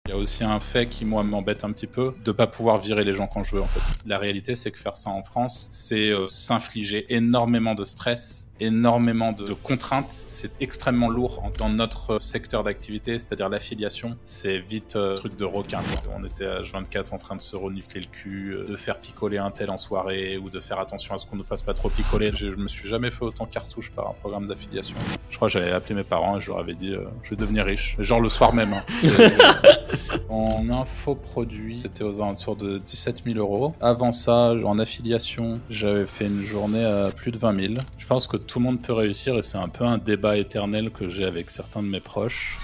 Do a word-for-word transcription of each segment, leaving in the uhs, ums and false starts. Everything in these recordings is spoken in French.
Il y a aussi un fait qui, moi, m'embête un petit peu, de pas pouvoir virer les gens quand je veux, en fait. La réalité, c'est que faire ça en France, c'est euh, s'infliger énormément de stress, énormément de, de contraintes. C'est extrêmement lourd en- dans notre secteur d'activité, c'est-à-dire l'affiliation. C'est vite euh, truc de requin, quoi. On était à H vingt-quatre en train de se renifler le cul, euh, de faire picoler un tel en soirée, ou de faire attention à ce qu'on nous fasse pas trop picoler. Je, je me suis jamais fait autant cartouche par un programme d'affiliation. Je crois que j'avais appelé mes parents et je leur avais dit euh, je vais devenir riche. Genre le soir même. Hein. En infoproduit, c'était aux alentours de dix-sept mille euros. Avant ça, en affiliation, j'avais fait une journée à plus de vingt mille. Je pense que tout le monde peut réussir et c'est un peu un débat éternel que j'ai avec certains de mes proches.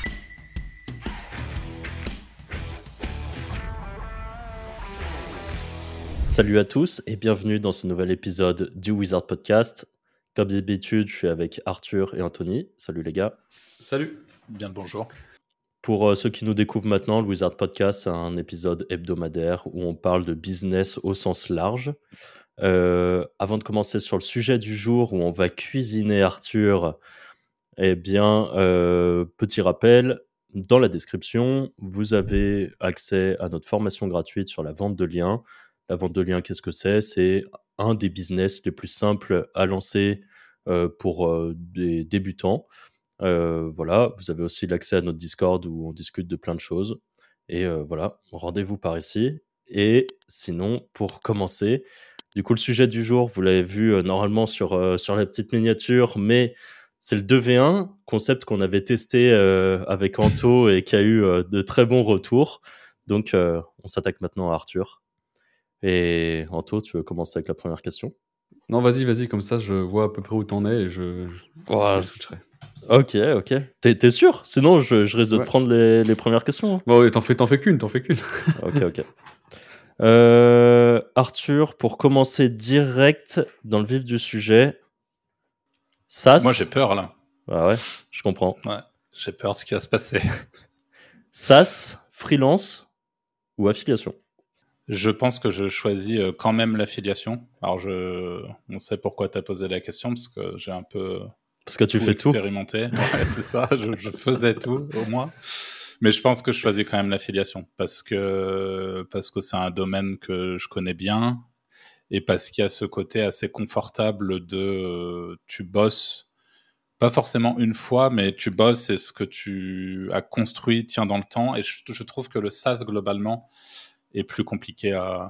Salut à tous et bienvenue dans ce nouvel épisode du Wizard Podcast. Comme d'habitude, je suis avec Arthur et Anthony. Salut les gars. Salut. Bien le bonjour. Pour euh, ceux qui nous découvrent maintenant, le Wizard Podcast, c'est un épisode hebdomadaire où on parle de business au sens large. Euh, avant de commencer sur le sujet du jour où on va cuisiner Arthur, eh bien, euh, petit rappel, dans la description, vous avez accès à notre formation gratuite sur la vente de liens. La vente de liens, qu'est-ce que c'est ? C'est un des business les plus simples à lancer euh, pour euh, des débutants. Euh, voilà, vous avez aussi l'accès à notre Discord où on discute de plein de choses. Et euh, voilà, rendez-vous par ici. Et sinon, pour commencer, du coup, le sujet du jour, vous l'avez vu euh, normalement sur, euh, sur la petite miniature, mais c'est le deux v un, concept qu'on avait testé euh, avec Anto et qui a eu euh, de très bons retours. Donc, euh, on s'attaque maintenant à Arthur. Et Anto, tu veux commencer avec la première question ? Non, vas-y, vas-y, comme ça je vois à peu près où t'en es et je, je, Oh, je les switcherai. Ok, ok. T'es, t'es sûr ? Sinon, je, je risque de Ouais. te prendre les, les premières questions. Hein. Bon, ouais, t'en fais, t'en fais qu'une, t'en fais qu'une. Ok, ok. Euh, Arthur, pour commencer direct dans le vif du sujet, SaaS. Moi, j'ai peur, là. Ah ouais, je comprends. Ouais, j'ai peur de ce qui va se passer. SaaS, freelance ou affiliation ? Je pense que je choisis euh, quand même l'affiliation. Alors, je... on sait pourquoi tu as posé la question, parce que j'ai un peu... Parce que tu tout fais tout. expérimenté. Ouais, c'est ça, je, je faisais tout, au moins. Mais je pense que je choisis quand même l'affiliation, parce que, parce que c'est un domaine que je connais bien, et parce qu'il y a ce côté assez confortable de... Euh, tu bosses, pas forcément une fois, mais tu bosses et ce que tu as construit tient dans le temps. Et je, je trouve que le SaaS, globalement, est plus compliqué à,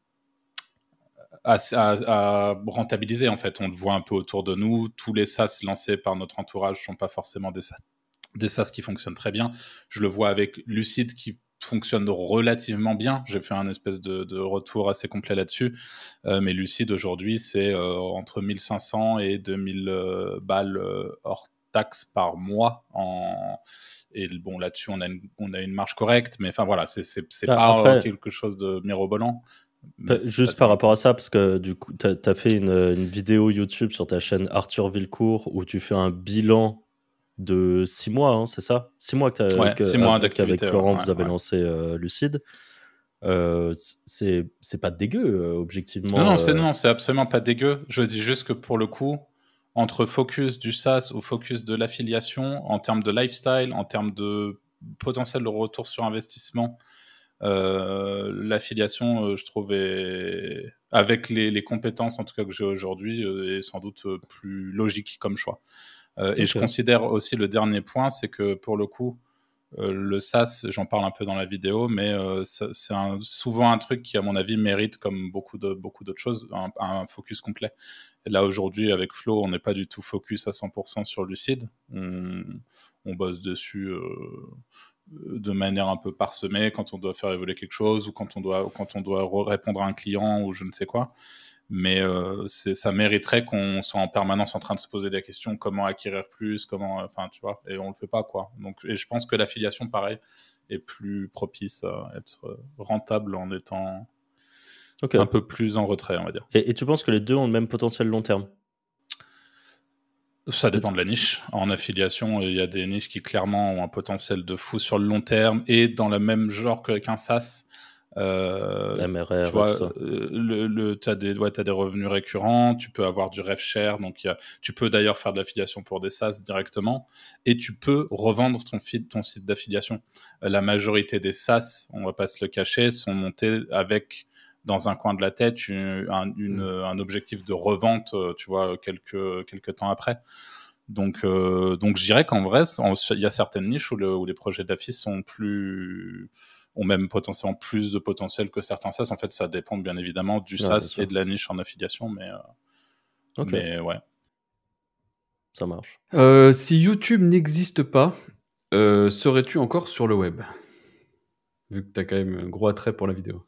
à, à, à rentabiliser, en fait. On le voit un peu autour de nous. Tous les SaaS lancés par notre entourage ne sont pas forcément des SaaS, des SaaS qui fonctionnent très bien. Je le vois avec Lucid qui fonctionne relativement bien. J'ai fait un espèce de, de retour assez complet là-dessus. Euh, mais Lucid, aujourd'hui, c'est euh, entre mille cinq cents et deux mille euh, balles euh, hors taxe par mois en... Et bon, là-dessus, on a une, on a une marge correcte, mais enfin voilà, c'est, c'est, c'est Ah, pas après, quelque chose de mirobolant. Pa- Juste par rapport à ça, parce que du coup, tu as fait une, une vidéo YouTube sur ta chaîne Arthur Villecourt où tu fais un bilan de six mois, hein, c'est ça ? Six mois que Ouais, que, six mois qu'avec d'activité. Florent, Ouais, vous avez ouais. lancé euh, Lucid. Euh, c'est, c'est pas dégueu, euh, objectivement. Non, non, euh... c'est, non, c'est absolument pas dégueu. Je dis juste que pour le coup, entre focus du SaaS ou focus de l'affiliation, en termes de lifestyle, en termes de potentiel de retour sur investissement, euh, l'affiliation, euh, je trouve, est, avec les, les compétences en tout cas que j'ai aujourd'hui, euh, est sans doute euh, plus logique comme choix. Euh, et Ok. je considère aussi le dernier point, c'est que pour le coup, euh, le SaaS, j'en parle un peu dans la vidéo, mais euh, ça, c'est un, souvent un truc qui, à mon avis, mérite, comme beaucoup, de, beaucoup d'autres choses, un, un focus complet. Et là, aujourd'hui, avec Flow, on n'est pas du tout focus à cent pour cent sur Lucid. On, on bosse dessus euh, de manière un peu parsemée quand on doit faire évoluer quelque chose ou quand on doit, quand on doit répondre à un client ou je ne sais quoi. Mais euh, c'est, ça mériterait qu'on soit en permanence en train de se poser des questions, comment acquérir plus, comment, enfin, tu vois, et on le fait pas, quoi. Donc, et je pense que l'affiliation, pareil, est plus propice à être rentable en étant Ok. un peu plus en retrait, on va dire. Et, et tu penses que les deux ont le même potentiel long terme ? Ça dépend de la niche. En affiliation, il y a des niches qui clairement ont un potentiel de fou sur le long terme et dans le même genre qu'avec un SaaS. Euh, M R R tu et tout vois, ça. euh, le, le, tu as des, ouais, t'as des revenus récurrents, tu peux avoir du rev share, donc y a, tu peux d'ailleurs faire de l'affiliation pour des SaaS directement, et tu peux revendre ton, feed, ton site d'affiliation. Euh, la majorité des SaaS, on va pas se le cacher, sont montés avec, dans un coin de la tête, une, un, une, mmh. un objectif de revente, tu vois, quelques, quelques temps après. Donc, euh, donc je dirais qu'en vrai, il y a certaines niches où, le, où les projets d'affiches sont plus... ont même potentiellement plus de potentiel que certains SaaS. En fait, ça dépend bien évidemment du Ouais, bien SaaS sûr. et de la niche en affiliation, mais, euh, Ok, mais ouais. ça marche. Euh, si YouTube n'existe pas, euh, serais-tu encore sur le web? Vu que tu as quand même un gros attrait pour la vidéo.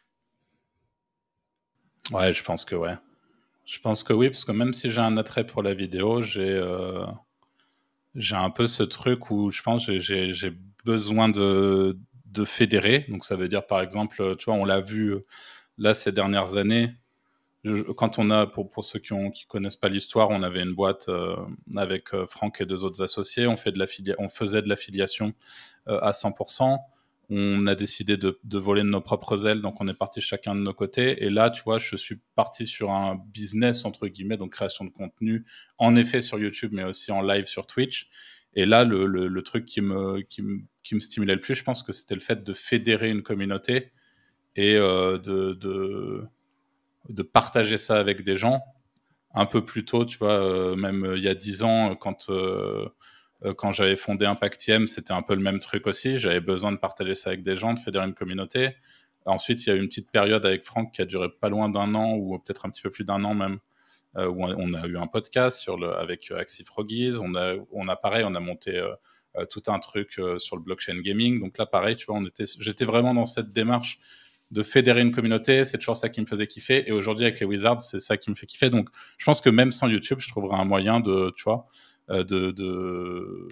Ouais, je pense que ouais. Je pense que oui, parce que même si j'ai un attrait pour la vidéo, j'ai euh, j'ai un peu ce truc où je pense que j'ai, j'ai besoin de, de fédérer. Donc ça veut dire par exemple, tu vois, on l'a vu là ces dernières années, je, quand on a, pour, pour ceux qui ne qui connaissent pas l'histoire, on avait une boîte euh, avec euh, Franck et deux autres associés, on, fait de on faisait de l'affiliation euh, à cent pour cent. On a décidé de, de voler de nos propres ailes, donc on est parti chacun de nos côtés. Et là, tu vois, je suis parti sur un business, entre guillemets, donc création de contenu, en effet sur YouTube, mais aussi en live sur Twitch. Et là, le, le, le truc qui me, qui, me, qui me stimulait le plus, je pense que c'était le fait de fédérer une communauté et euh, de, de, de partager ça avec des gens. Un peu plus tôt, tu vois, euh, même euh, il y a dix ans, quand... Euh, quand j'avais fondé Impact I M, c'était un peu le même truc aussi. J'avais besoin de partager ça avec des gens, de fédérer une communauté. Ensuite, il y a eu une petite période avec Franck qui a duré pas loin d'un an, ou peut-être un petit peu plus d'un an même, euh, où on a eu un podcast sur le, avec euh, Axie Froggies. On a, on a pareil, on a monté euh, euh, tout un truc euh, sur le blockchain gaming. Donc là, pareil, tu vois, on était, j'étais vraiment dans cette démarche de fédérer une communauté. C'est toujours ça qui me faisait kiffer. Et aujourd'hui, avec les Wizards, c'est ça qui me fait kiffer. Donc, je pense que même sans YouTube, je trouverai un moyen de, tu vois, euh, de, de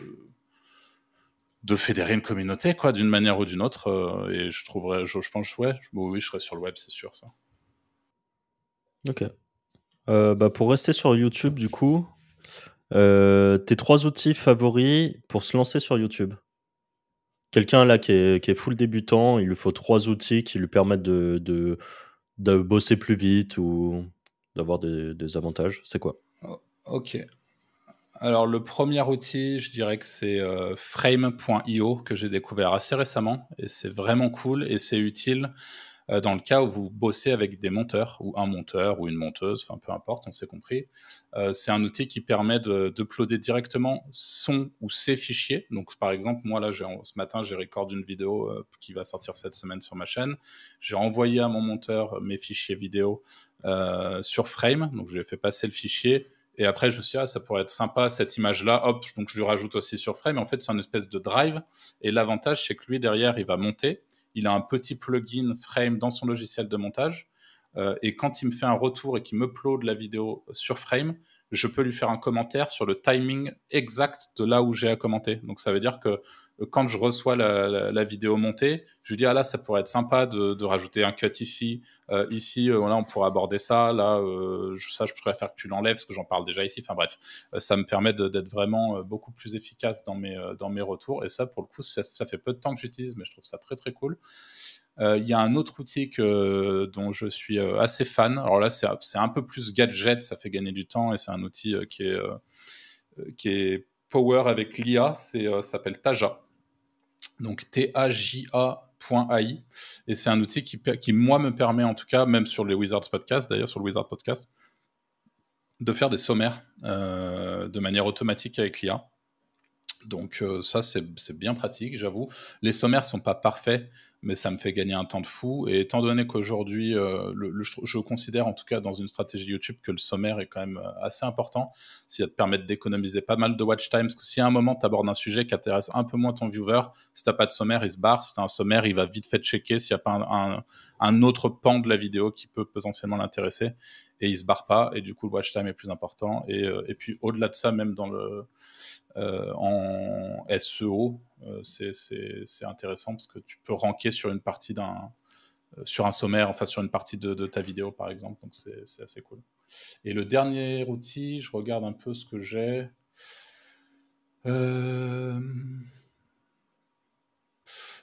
de fédérer une communauté, quoi, d'une manière ou d'une autre. Euh, et je trouverais, je, je pense, ouais, je, oui, je serais sur le web, c'est sûr, ça. Ok. Euh, bah pour rester sur YouTube, du coup, euh, tes trois outils favoris pour se lancer sur YouTube. Quelqu'un là qui est, qui est full débutant, il lui faut trois outils qui lui permettent de, de, de bosser plus vite ou d'avoir des, des avantages. C'est quoi? Oh, ok. Alors, le premier outil, je dirais que c'est euh, frame point io que j'ai découvert assez récemment. Et c'est vraiment cool et c'est utile euh, dans le cas où vous bossez avec des monteurs ou un monteur ou une monteuse, enfin peu importe, on s'est compris. Euh, c'est un outil qui permet de, d'uploader directement son ou ses fichiers. Donc, par exemple, moi, là, j'ai, ce matin, j'ai recordé une vidéo euh, qui va sortir cette semaine sur ma chaîne. J'ai envoyé à mon monteur mes fichiers vidéo euh, sur Frame. Donc, je lui ai fait passer le fichier. Et après, je me suis dit, ah, ça pourrait être sympa, cette image-là. Hop, donc je lui rajoute aussi sur Frame. En fait, c'est une espèce de drive. Et l'avantage, c'est que lui, derrière, il va monter. Il a un petit plugin Frame dans son logiciel de montage. Euh, et quand il me fait un retour et qu'il m'upload la vidéo sur Frame, je peux lui faire un commentaire sur le timing exact de là où j'ai à commenter. Donc, ça veut dire que quand je reçois la, la, la vidéo montée, je lui dis, ah là, ça pourrait être sympa de, de rajouter un cut ici. Euh, ici, euh, là, on pourrait aborder ça. Là, euh, ça, je préfère que tu l'enlèves parce que j'en parle déjà ici. Enfin bref, euh, ça me permet de, d'être vraiment euh, beaucoup plus efficace dans mes, euh, dans mes retours. Et ça, pour le coup, ça, ça fait peu de temps que j'utilise, mais je trouve ça très, très cool. Il euh, y a un autre outil que, dont je suis euh, assez fan. Alors là, c'est, c'est un peu plus gadget, ça fait gagner du temps et c'est un outil euh, qui, est, euh, qui est power avec l'I A. C'est, euh, ça s'appelle Taja. Donc T A J A point A I. Et c'est un outil qui, qui, moi, me permet, en tout cas, même sur les Wizards Podcast, d'ailleurs, sur le Wizard Podcast, de faire des sommaires euh, de manière automatique avec l'I A. Donc euh, ça, c'est, c'est bien pratique, j'avoue. Les sommaires sont pas parfaits, mais ça me fait gagner un temps de fou. Et étant donné qu'aujourd'hui, euh, le, le, je considère en tout cas dans une stratégie YouTube que le sommaire est quand même assez important, ça te permet d'économiser pas mal de watch time. Parce que si à un moment tu abordes un sujet qui intéresse un peu moins ton viewer, si t'as pas de sommaire, il se barre. Si t'as un sommaire, il va vite fait checker s'il n'y a pas un, un, un autre pan de la vidéo qui peut potentiellement l'intéresser. Et il se barre pas. Et du coup, le watch time est plus important. Et, euh, et puis au-delà de ça, même dans le Euh, en S E O, euh, c'est, c'est, c'est intéressant parce que tu peux ranker sur une partie d'un, euh, sur un sommaire, enfin sur une partie de, de ta vidéo par exemple, donc c'est, c'est assez cool. Et le dernier outil, je regarde un peu ce que j'ai. Euh...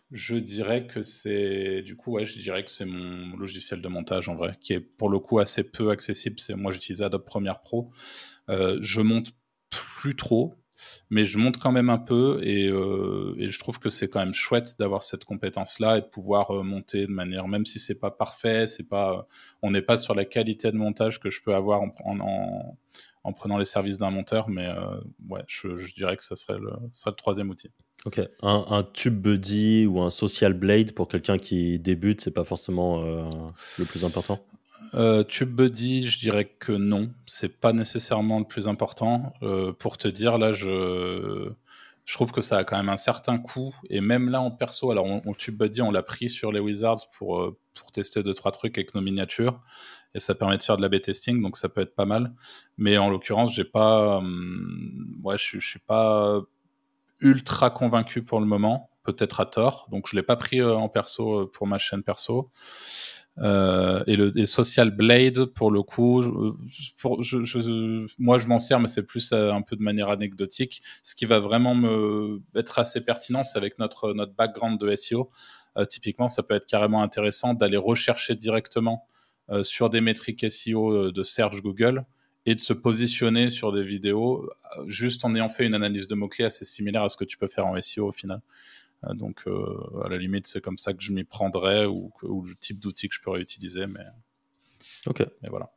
Je dirais que c'est du coup ouais, je dirais que c'est mon logiciel de montage en vrai, qui est pour le coup assez peu accessible. C'est moi j'utilise Adobe Premiere Pro. Euh, je monte plus trop, mais je monte quand même un peu et, euh, et je trouve que c'est quand même chouette d'avoir cette compétence-là et de pouvoir euh, monter de manière, même si c'est pas parfait, c'est pas, on n'est pas sur la qualité de montage que je peux avoir en, en, en, en prenant les services d'un monteur, mais euh, ouais, je, je dirais que ça serait le, ça serait le troisième outil. Ok, un, un TubeBuddy ou un Social Blade pour quelqu'un qui débute, c'est pas forcément euh, le plus important. Euh, TubeBuddy, je dirais que non, c'est pas nécessairement le plus important. Euh, pour te dire, là, je, je trouve que ça a quand même un certain coût. Et même là, en perso, alors on, on TubeBuddy, on l'a pris sur les Wizards pour, euh, pour tester deux, trois trucs avec nos miniatures. Et ça permet de faire de l'A B testing, donc ça peut être pas mal. Mais en l'occurrence, j'ai pas, hum, ouais, je, je suis pas ultra convaincu pour le moment, peut-être à tort. Donc je l'ai pas pris euh, en perso euh, pour ma chaîne perso. Euh, et le et Social Blade, pour le coup, je, pour, je, je, moi je m'en sers, mais c'est plus euh, un peu de manière anecdotique. Ce qui va vraiment me être assez pertinent, c'est avec notre, notre background de S E O. Euh, typiquement, ça peut être carrément intéressant d'aller rechercher directement euh, sur des métriques S E O de search Google et de se positionner sur des vidéos euh, juste en ayant fait une analyse de mots-clés assez similaire à ce que tu peux faire en S E O au final. Donc, euh, à la limite, c'est comme ça que je m'y prendrais ou, ou le type d'outil que je pourrais utiliser. Mais, ok. Mais voilà.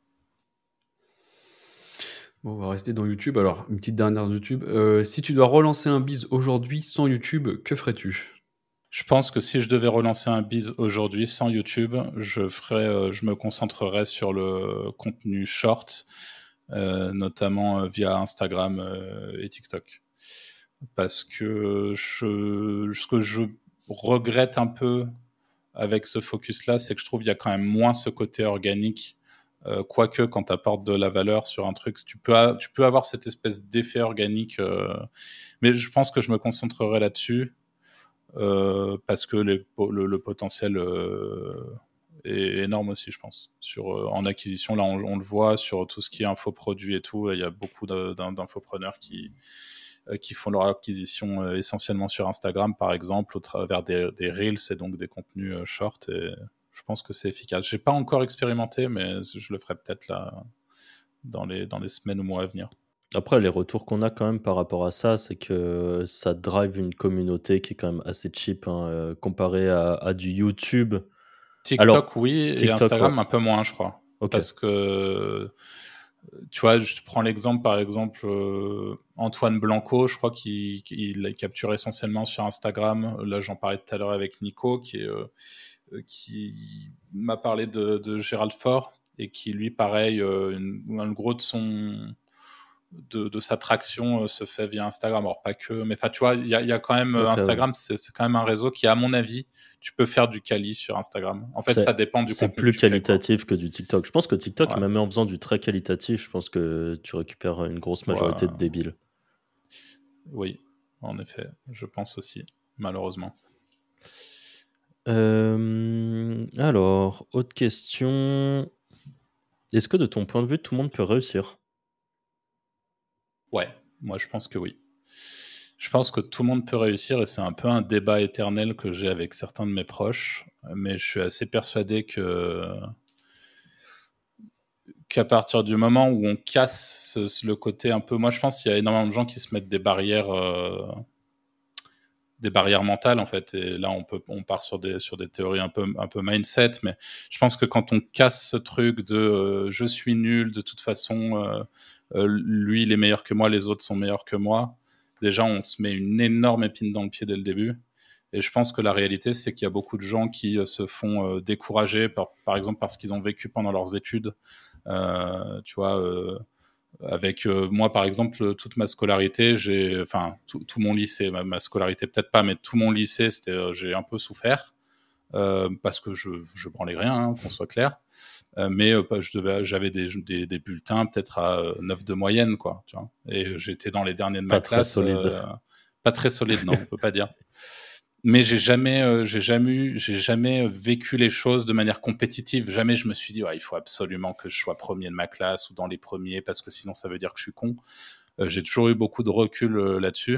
Bon, on va rester dans YouTube. Alors, une petite dernière de YouTube. Euh, si tu dois relancer un biz aujourd'hui sans YouTube, que ferais-tu ? Je pense que si je devais relancer un biz aujourd'hui sans YouTube, je, ferais, euh, je me concentrerais sur le contenu short, euh, notamment euh, via Instagram euh, et TikTok. Parce que je, ce que je regrette un peu avec ce focus-là, c'est que je trouve qu'il y a quand même moins ce côté organique. Euh, quoique, quand tu apportes de la valeur sur un truc, tu peux, a- tu peux avoir cette espèce d'effet organique. Euh, mais je pense que je me concentrerai là-dessus euh, parce que les, le, le potentiel euh, est énorme aussi, je pense. Sur, euh, en acquisition, là, on, on le voit sur tout ce qui est infoproduit et tout. Il y a beaucoup de, d'infopreneurs qui qui font leur acquisition euh, essentiellement sur Instagram, par exemple, au travers des, des Reels et donc des contenus euh, short. Et je pense que c'est efficace. J'ai pas encore expérimenté, mais je le ferai peut-être là dans les, dans les semaines ou mois à venir. Après, les retours qu'on a quand même par rapport à ça, c'est que ça drive une communauté qui est quand même assez cheap hein, euh, comparé à, à du YouTube. TikTok, Alors, oui, TikTok, et Instagram, ouais. un peu moins, je crois. Okay. Parce que, tu vois, je prends l'exemple, par exemple, euh, Antoine Blanco, je crois qu'il, qu'il capture essentiellement sur Instagram. Là, j'en parlais tout à l'heure avec Nico, qui, est, euh, qui m'a parlé de, de Gérald Faure, et qui, lui, pareil, euh, une, un gros de son... De, de sa traction euh, se fait via Instagram. Alors, pas que, mais tu vois, il y, y a quand même, okay, Instagram, ouais. c'est, c'est quand même un réseau qui, à mon avis, tu peux faire du quali sur Instagram. En fait, c'est, ça dépend du c'est contenu. C'est plus que tu qualitatif fais, que du TikTok. Je pense que TikTok, ouais. même en faisant du très qualitatif, je pense que tu récupères une grosse majorité ouais. de débiles. Oui, en effet, je pense aussi, malheureusement. Euh, alors, autre question. Est-ce que de ton point de vue, tout le monde peut réussir ? Ouais, moi je pense que oui. Je pense que tout le monde peut réussir et c'est un peu un débat éternel que j'ai avec certains de mes proches, mais je suis assez persuadé que qu'à partir du moment où on casse ce, le côté un peu... Moi je pense qu'il y a énormément de gens qui se mettent des barrières... Euh... des barrières mentales en fait, et là on peut on part sur des sur des théories un peu un peu mindset, mais je pense que quand on casse ce truc de euh, je suis nul de toute façon, euh, euh, lui il est meilleur que moi, les autres sont meilleurs que moi, déjà on se met une énorme épine dans le pied dès le début. Et je pense que la réalité c'est qu'il y a beaucoup de gens qui euh, se font euh, décourager par par exemple parce qu'ils ont vécu pendant leurs études, euh, tu vois. Euh, Avec euh, moi, par exemple, toute ma scolarité, j'ai, enfin, tout, tout mon lycée, ma, ma scolarité peut-être pas, mais tout mon lycée, c'était, euh, j'ai un peu souffert euh, parce que je, je branlais rien, hein, qu'on soit clair. Euh, mais euh, je devais, j'avais des, des, des bulletins peut-être à euh, neuf de moyenne, quoi. Tu vois. Et j'étais dans les derniers de ma pas classe. Très solide. Euh, pas très solide, non, on peut pas dire. Mais j'ai jamais, euh, j'ai jamais, j'ai jamais vécu les choses de manière compétitive. Jamais je me suis dit, ouais, il faut absolument que je sois premier de ma classe ou dans les premiers parce que sinon ça veut dire que je suis con. Euh, j'ai toujours eu beaucoup de recul euh, là-dessus.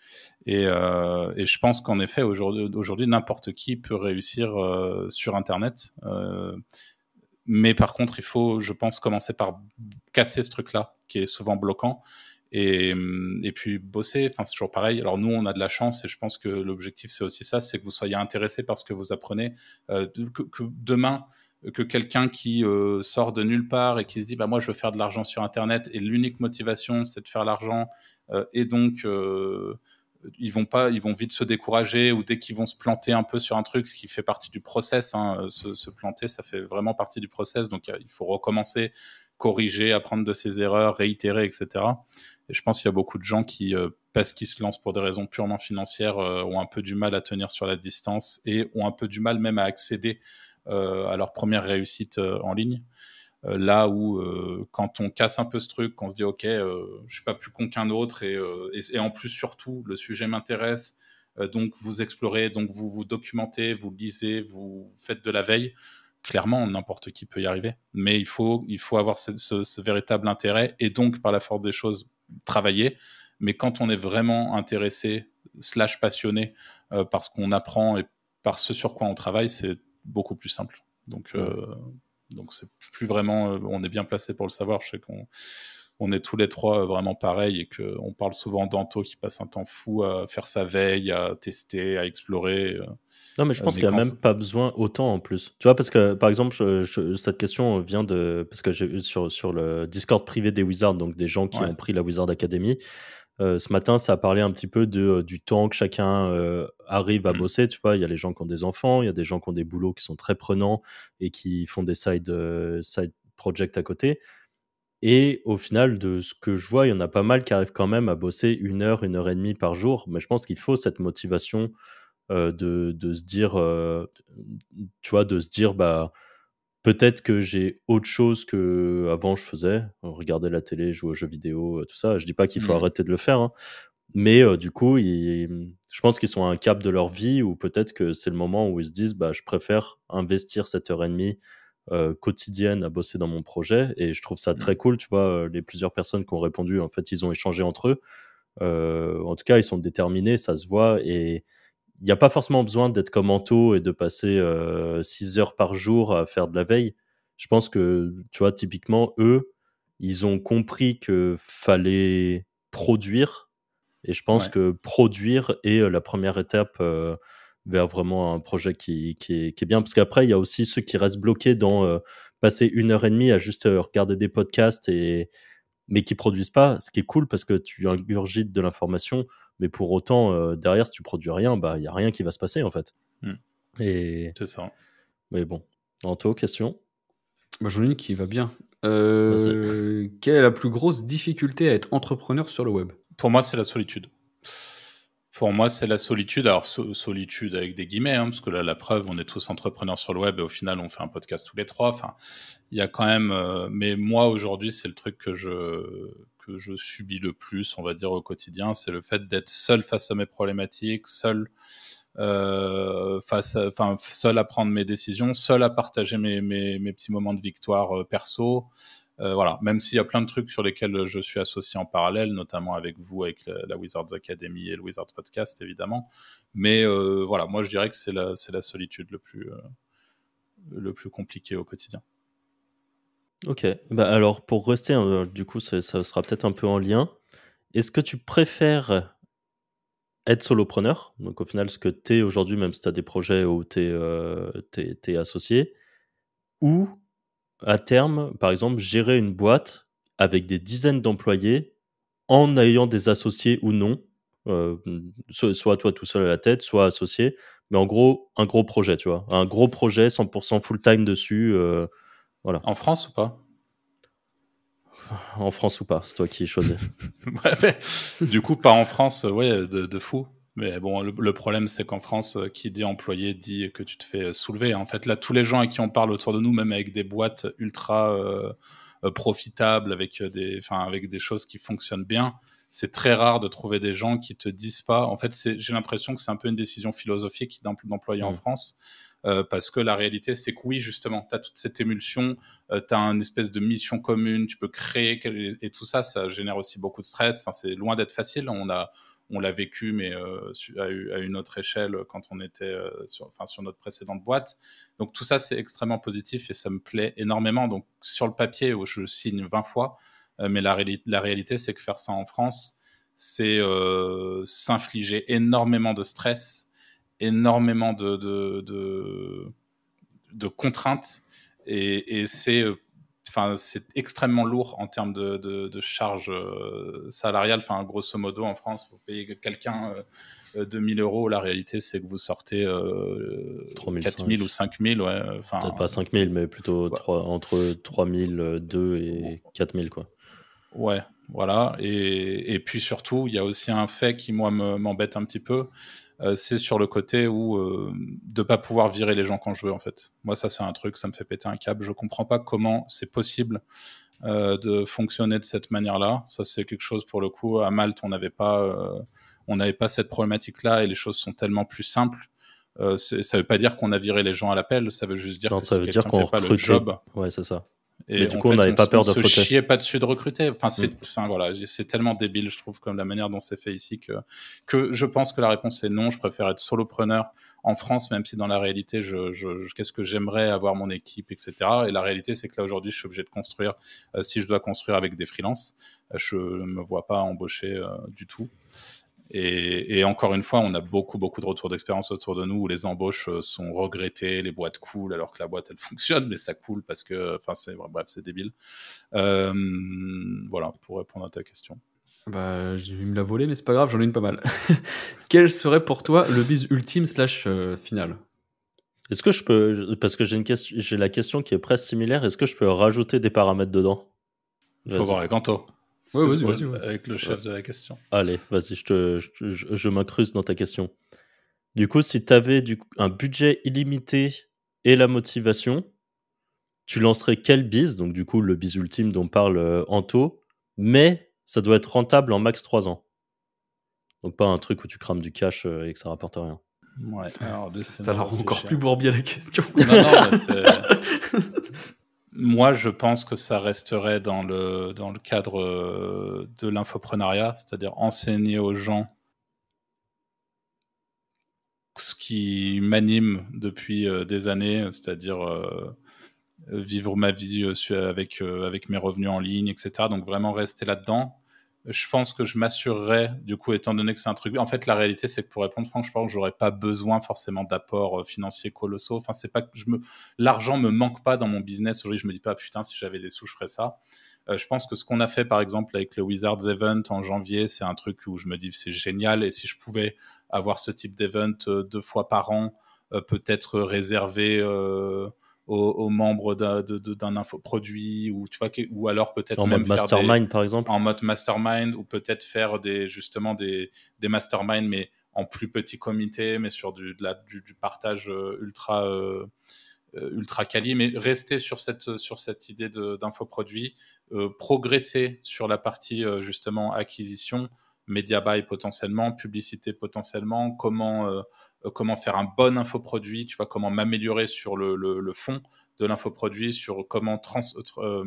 Et, euh, et je pense qu'en effet, aujourd'hui, aujourd'hui n'importe qui peut réussir euh, sur Internet. Euh, mais par contre, il faut, je pense, commencer par casser ce truc-là, qui est souvent bloquant. Et, et puis bosser, enfin, c'est toujours pareil. Alors nous, on a de la chance et je pense que l'objectif, c'est aussi ça, c'est que vous soyez intéressé par ce que vous apprenez. Euh, que, que demain, que quelqu'un qui euh, sort de nulle part et qui se dit bah, « moi, je veux faire de l'argent sur Internet » et l'unique motivation, c'est de faire l'argent euh, et donc... Euh, ils vont pas, ils vont vite se décourager ou dès qu'ils vont se planter un peu sur un truc, ce qui fait partie du process, hein, se, se planter, ça fait vraiment partie du process. Donc il faut recommencer, corriger, apprendre de ses erreurs, réitérer, et cetera. Et je pense qu'il y a beaucoup de gens qui, euh, parce qu'ils se lancent pour des raisons purement financières, euh, ont un peu du mal à tenir sur la distance et ont un peu du mal même à accéder euh, à leur première réussite euh, en ligne. Euh, là où euh, quand on casse un peu ce truc, qu'on se dit ok, euh, je suis pas plus con qu'un autre et, euh, et, et en plus surtout le sujet m'intéresse, euh, donc vous explorez, donc vous vous documentez, vous lisez, vous faites de la veille. Clairement, n'importe qui peut y arriver, mais il faut il faut avoir ce, ce, ce véritable intérêt et donc par la force des choses travailler. Mais quand on est vraiment intéressé slash passionné euh, par ce qu'on apprend et par ce sur quoi on travaille, c'est beaucoup plus simple. Donc euh, ouais. Donc, c'est plus vraiment... Euh, on est bien placé pour le savoir. Je sais qu'on on est tous les trois vraiment pareils et qu'on parle souvent d'Anto qui passe un temps fou à faire sa veille, à tester, à explorer. Euh, non, mais je pense euh, mais qu'il n'y a même pas besoin autant en plus. Tu vois, parce que, par exemple, je, je, cette question vient de... Parce que j'ai vu sur, sur le Discord privé des Wizards, donc des gens qui ouais. ont pris la Wizard Academy. Euh, ce matin, ça a parlé un petit peu de, euh, du temps que chacun euh, arrive à mmh. bosser. Tu vois, il y a les gens qui ont des enfants, il y a des gens qui ont des boulots qui sont très prenants et qui font des side, euh, side projects à côté. Et au final, de ce que je vois, il y en a pas mal qui arrivent quand même à bosser une heure, une heure et demie par jour. Mais je pense qu'il faut cette motivation euh, de, de se dire, euh, tu vois, de se dire, bah, peut-être que j'ai autre chose qu'avant je faisais, regarder la télé, jouer aux jeux vidéo, tout ça. Je dis pas qu'il faut mmh. arrêter de le faire, hein. Mais euh, du coup, ils, je pense qu'ils sont à un cap de leur vie où peut-être que c'est le moment où ils se disent bah, je préfère investir cette heure et demie euh, quotidienne à bosser dans mon projet. Et je trouve ça mmh. très cool, tu vois, les plusieurs personnes qui ont répondu, en fait, ils ont échangé entre eux. Euh, en tout cas, ils sont déterminés, ça se voit. Et il n'y a pas forcément besoin d'être comme Anto et de passer euh, six heures par jour à faire de la veille. Je pense que, tu vois, typiquement, eux, ils ont compris qu'il fallait produire. Et je pense ouais. que produire est la première étape euh, vers vraiment un projet qui, qui, est, qui est bien. Parce qu'après, il y a aussi ceux qui restent bloqués dans euh, passer une heure et demie à juste euh, regarder des podcasts, et, mais qui produisent pas. Ce qui est cool parce que tu ingurgites de l'information. Mais pour autant, euh, derrière, si tu produis rien, bah, il n'y a rien qui va se passer, en fait. Mmh. Et... C'est ça. Mais bon. Anto, question ? Bah, j'en ai une qui va bien. Euh, quelle est la plus grosse difficulté à être entrepreneur sur le web ? Pour moi, c'est la solitude. Pour moi, c'est la solitude. Alors, so- solitude avec des guillemets, hein, parce que là, la preuve, on est tous entrepreneurs sur le web et au final, on fait un podcast tous les trois. Enfin, il y a quand même... Euh, mais moi, aujourd'hui, c'est le truc que je... que je subis le plus, on va dire, au quotidien, c'est le fait d'être seul face à mes problématiques, seul, euh, face à, enfin, seul à prendre mes décisions, seul à partager mes, mes, mes petits moments de victoire euh, perso. Euh, voilà, même s'il y a plein de trucs sur lesquels je suis associé en parallèle, notamment avec vous, avec la, la Wizards Academy et le Wizards Podcast, évidemment. Mais euh, voilà, moi, je dirais que c'est la, c'est la solitude le plus, euh, le plus compliqué au quotidien. Ok, bah alors pour rester, euh, du coup, ça, ça sera peut-être un peu en lien. Est-ce que tu préfères être solopreneur, donc au final ce que tu es aujourd'hui, même si tu as des projets où tu es euh, associé, ou à terme, par exemple, gérer une boîte avec des dizaines d'employés en ayant des associés ou non, euh, soit, soit toi tout seul à la tête, soit associé, mais en gros, un gros projet, tu vois, un gros projet, cent pour cent full-time dessus, euh, voilà. En France ou pas ? En France ou pas, c'est toi qui choisis. Ouais, mais, du coup, pas en France, ouais, de, de fou. Mais bon, le, le problème, c'est qu'en France, qui dit employé dit que tu te fais soulever. En fait, là, tous les gens à qui on parle autour de nous, même avec des boîtes ultra euh, profitables, avec des, enfin, avec des choses qui fonctionnent bien, c'est très rare de trouver des gens qui te disent pas. En fait, c'est, j'ai l'impression que c'est un peu une décision philosophique d'employer mmh. en France. Euh, parce que la réalité, c'est que oui, justement, tu as toute cette émulsion, euh, tu as une espèce de mission commune, tu peux créer, et tout ça, ça génère aussi beaucoup de stress. Enfin, c'est loin d'être facile. On a, on l'a vécu, mais euh, à, à une autre échelle quand on était euh, sur, enfin, sur notre précédente boîte. Donc tout ça, c'est extrêmement positif et ça me plaît énormément. Donc sur le papier, je signe vingt fois, euh, mais la, ré- la réalité, c'est que faire ça en France, c'est euh, s'infliger énormément de stress, énormément de, de, de, de contraintes, et, et c'est... Euh, Enfin, c'est extrêmement lourd en termes de, de, de charges euh, salariales. Enfin, grosso modo, en France, vous payez quelqu'un euh, deux mille euros. La réalité, c'est que vous sortez euh, quatre mille ou cinq mille. Ouais, enfin, peut-être pas cinq mille, mais plutôt ouais. trois, entre trois mille deux et quatre mille, quoi. Ouais, voilà. Et, et puis surtout, il y a aussi un fait qui, moi, me, m'embête un petit peu. Euh, c'est sur le côté où euh, de pas pouvoir virer les gens quand je veux, en fait. Moi, ça, c'est un truc, ça me fait péter un câble. Je comprends pas comment c'est possible euh, de fonctionner de cette manière-là. Ça, c'est quelque chose, pour le coup, à Malte, on n'avait pas, euh, on n'avait pas cette problématique-là et les choses sont tellement plus simples. Euh, c'est, ça veut pas dire qu'on a viré les gens à l'appel, ça veut juste dire non, que ça si veut quelqu'un dire qu'on fait pas recrutait. le job. Ouais, c'est ça. Et mais du en coup, fait, on n'avait pas peur de recruter. On se chiait pas dessus de recruter. Enfin, c'est, mm. enfin voilà, c'est tellement débile, je trouve, comme la manière dont c'est fait ici, que, que je pense que la réponse est non. Je préfère être solopreneur en France, même si dans la réalité, je, je, je qu'est-ce que j'aimerais avoir mon équipe, et cetera. Et la réalité, c'est que là aujourd'hui, je suis obligé de construire. Euh, si je dois construire avec des freelances, euh, je me vois pas embaucher euh, du tout. Et, et encore une fois, on a beaucoup, beaucoup de retours d'expérience autour de nous où les embauches sont regrettées, les boîtes coulent alors que la boîte, elle fonctionne, mais ça coule parce que, enfin, c'est, bref, c'est débile. Euh, voilà, pour répondre à ta question. Bah, j'ai me la voler, mais c'est pas grave, j'en ai une pas mal. Quel serait pour toi le biz ultime slash euh, final ? Est-ce que je peux, parce que j'ai, une question, j'ai la question qui est presque similaire, est-ce que je peux rajouter des paramètres dedans ? Il faut voir avec Anto. Ouais, vas-y, vas-y, ouais. Avec le chef ouais. de la question. Allez, vas-y, je, te, je, je, je m'incruste dans ta question. Du coup, si tu avais du, un budget illimité et la motivation, tu lancerais quel biz ? Donc, du coup, le biz ultime dont parle euh, Anto, mais ça doit être rentable en max trois ans. Donc, pas un truc où tu crames du cash euh, et que ça rapporte rien. Ouais, alors, ça la rend encore plus bourbier la question. Non, non, mais c'est... Moi, je pense que ça resterait dans le, dans le cadre de l'infoprenariat, c'est-à-dire enseigner aux gens ce qui m'anime depuis des années, c'est-à-dire euh, vivre ma vie avec, avec mes revenus en ligne, et cetera. Donc, vraiment rester là-dedans. Je pense que je m'assurerais, du coup, étant donné que c'est un truc... En fait, la réalité, c'est que pour répondre franchement, je n'aurais pas besoin forcément d'apports financiers colossaux. Enfin, c'est pas que je me... L'argent ne me manque pas dans mon business. Aujourd'hui, je me dis pas, putain, si j'avais des sous, je ferais ça. Euh, je pense que ce qu'on a fait, par exemple, avec le Wizards Event en janvier, c'est un truc où je me dis, c'est génial. Et si je pouvais avoir ce type d'event euh, deux fois par an, euh, peut-être réservé... Euh, Aux, aux membres d'un, de, de, d'un infoproduit, ou, tu vois, ou alors peut-être en même mode faire mastermind, des, par exemple. En mode mastermind, ou peut-être faire des, justement des, des masterminds, mais en plus petit comité, mais sur du, de la, du, du partage ultra, euh, ultra quali, mais rester sur cette, sur cette idée de, d'infoproduit, euh, progresser sur la partie euh, justement acquisition, media buy potentiellement, publicité potentiellement, comment, euh, comment faire un bon infoproduit, tu vois, comment m'améliorer sur le, le, le fond de l'infoproduit, sur comment trans, euh,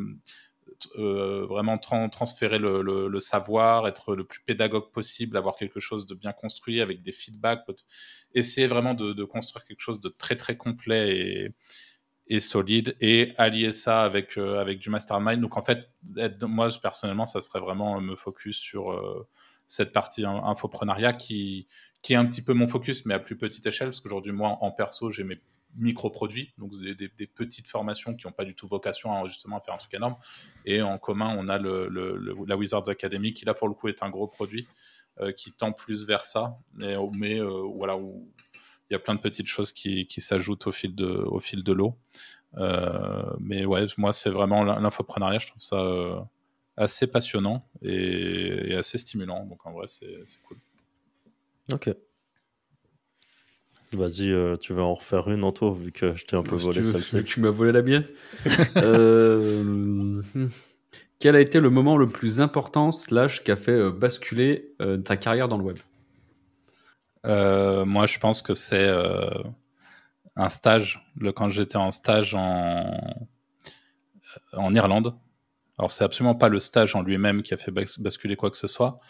euh, vraiment tra- transférer le, le, le savoir, être le plus pédagogue possible, avoir quelque chose de bien construit avec des feedbacks, essayer vraiment de, de construire quelque chose de très très complet et, et solide, et allier ça avec, euh, avec du mastermind. Donc en fait, être, moi personnellement, ça serait vraiment me focus sur... Euh, cette partie infoprenariat qui, qui est un petit peu mon focus, mais à plus petite échelle, parce qu'aujourd'hui, moi, en perso, j'ai mes micro-produits, donc des, des, des petites formations qui n'ont pas du tout vocation à, justement, à faire un truc énorme. Et en commun, on a le, le, le, la Wizards Academy, qui là, pour le coup, est un gros produit, euh, qui tend plus vers ça, mais, mais euh, voilà, où il y a plein de petites choses qui, qui s'ajoutent au fil de, au fil de l'eau. Euh, mais ouais, moi, c'est vraiment l'infoprenariat, je trouve ça... Euh, assez passionnant et, et assez stimulant, donc en vrai c'est, c'est cool. Ok. Vas-y, euh, tu vas en refaire une en tour vu que je t'ai un peu si volé tu veux, celle-ci. Tu m'as volé la mienne. euh, quel a été le moment le plus important slash qui a fait basculer euh, ta carrière dans le web ? euh, Moi je pense que c'est euh, un stage, le, quand j'étais en stage en, en Irlande. Alors, c'est absolument pas le stage en lui-même qui a fait basculer quoi que ce soit,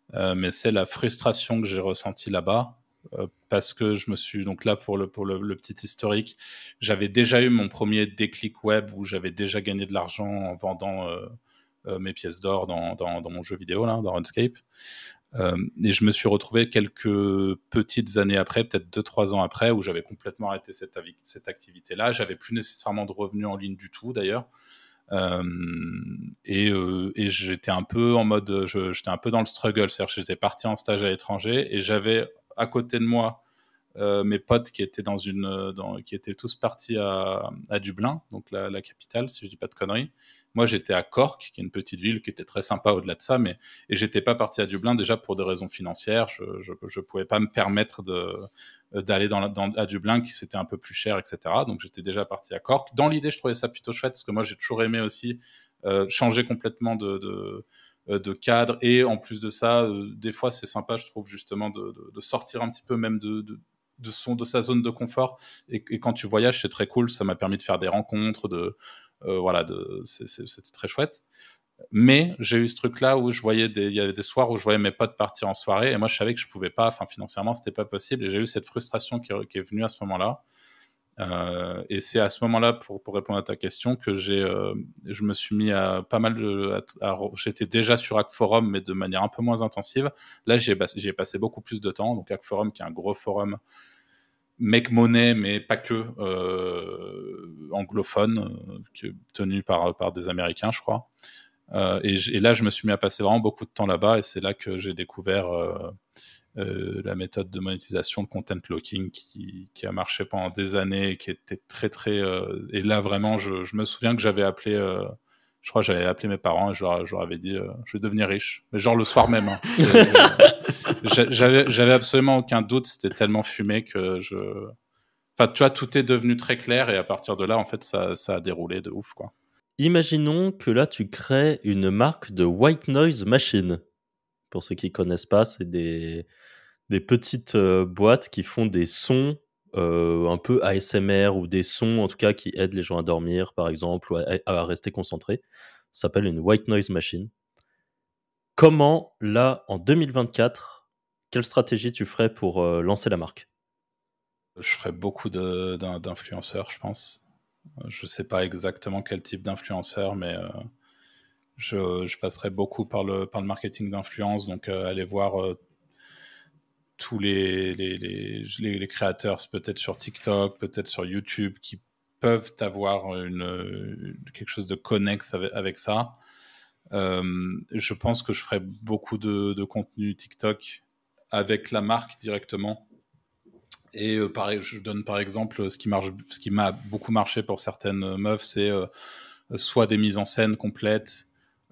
euh, mais c'est la frustration que j'ai ressentie là-bas. Euh, parce que je me suis donc là pour le pour le, le petit historique, j'avais déjà eu mon premier déclic web où j'avais déjà gagné de l'argent en vendant euh, euh, mes pièces d'or dans, dans dans mon jeu vidéo là, dans RuneScape. Euh, et je me suis retrouvé quelques petites années après, peut-être deux trois ans après, où j'avais complètement arrêté cette, avi- cette activité-là. J'avais plus nécessairement de revenus en ligne du tout d'ailleurs. Euh, et, euh, et j'étais un peu en mode, je, j'étais un peu dans le struggle, c'est-à-dire que j'étais parti en stage à l'étranger et j'avais à côté de moi euh, mes potes qui étaient dans une, dans, qui étaient tous partis à, à Dublin, donc la, la capitale, si je dis pas de conneries. Moi, j'étais à Cork, qui est une petite ville qui était très sympa au-delà de ça, mais et j'étais pas parti à Dublin déjà pour des raisons financières. Je, je, je pouvais pas me permettre de d'aller dans, dans à Dublin, qui c'était un peu plus cher, et cetera. Donc j'étais déjà parti à Cork. Dans l'idée, je trouvais ça plutôt chouette parce que moi, j'ai toujours aimé aussi euh, changer complètement de, de de cadre, et en plus de ça, euh, des fois c'est sympa, je trouve, justement de, de, de sortir un petit peu même de, de, de, son, de sa zone de confort, et, et quand tu voyages, c'est très cool, ça m'a permis de faire des rencontres, de, euh, voilà, de, c'est, c'est, c'était très chouette. Mais j'ai eu ce truc-là où je voyais des, il y avait des soirs où je voyais mes potes partir en soirée, et moi je savais que je pouvais pas, enfin financièrement c'était pas possible, et j'ai eu cette frustration qui, qui est venue à ce moment-là. Euh, et c'est à ce moment-là, pour, pour répondre à ta question, que j'ai, euh, je me suis mis à pas mal de, à, à, j'étais déjà sur Hack Forum, mais de manière un peu moins intensive. Là, j'ai, j'ai passé beaucoup plus de temps. Donc Hack Forum, qui est un gros forum make money, mais pas que, euh, anglophone, euh, tenu par, par des Américains, je crois. Euh, et, et là, je me suis mis à passer vraiment beaucoup de temps là-bas, et c'est là que j'ai découvert euh, euh, la méthode de monétisation de content locking qui, qui a marché pendant des années, et qui était très très. Euh, et là, vraiment, je, je me souviens que j'avais appelé, euh, je crois, que j'avais appelé mes parents et je leur, je leur avais dit, euh, je vais devenir riche, mais genre le soir même. Hein. j'avais, j'avais absolument aucun doute, c'était tellement fumé que je. Enfin, tu vois, tout est devenu très clair, et à partir de là, en fait, ça, ça a déroulé de ouf, quoi. Imaginons que là, tu crées une marque de white noise machine. Pour ceux qui ne connaissent pas, c'est des, des petites euh, boîtes qui font des sons euh, un peu A S M R, ou des sons en tout cas qui aident les gens à dormir, par exemple, ou à, à rester concentrés. Ça s'appelle une white noise machine. Comment, là, en deux mille vingt-quatre, quelle stratégie tu ferais pour euh, lancer la marque ? Je ferais beaucoup de, d'un, d'influenceurs, je pense. Je ne sais pas exactement quel type d'influenceur, mais euh, je, je passerai beaucoup par le, par le marketing d'influence. Donc, euh, aller voir euh, tous les, les, les, les, les créateurs, peut-être sur TikTok, peut-être sur YouTube, qui peuvent avoir une, une, quelque chose de connexe avec, avec ça. Euh, je pense que je ferai beaucoup de, de contenu TikTok avec la marque directement. Et euh, pareil, je donne par exemple ce qui marche, ce qui m'a beaucoup marché pour certaines meufs, c'est euh, soit des mises en scène complètes,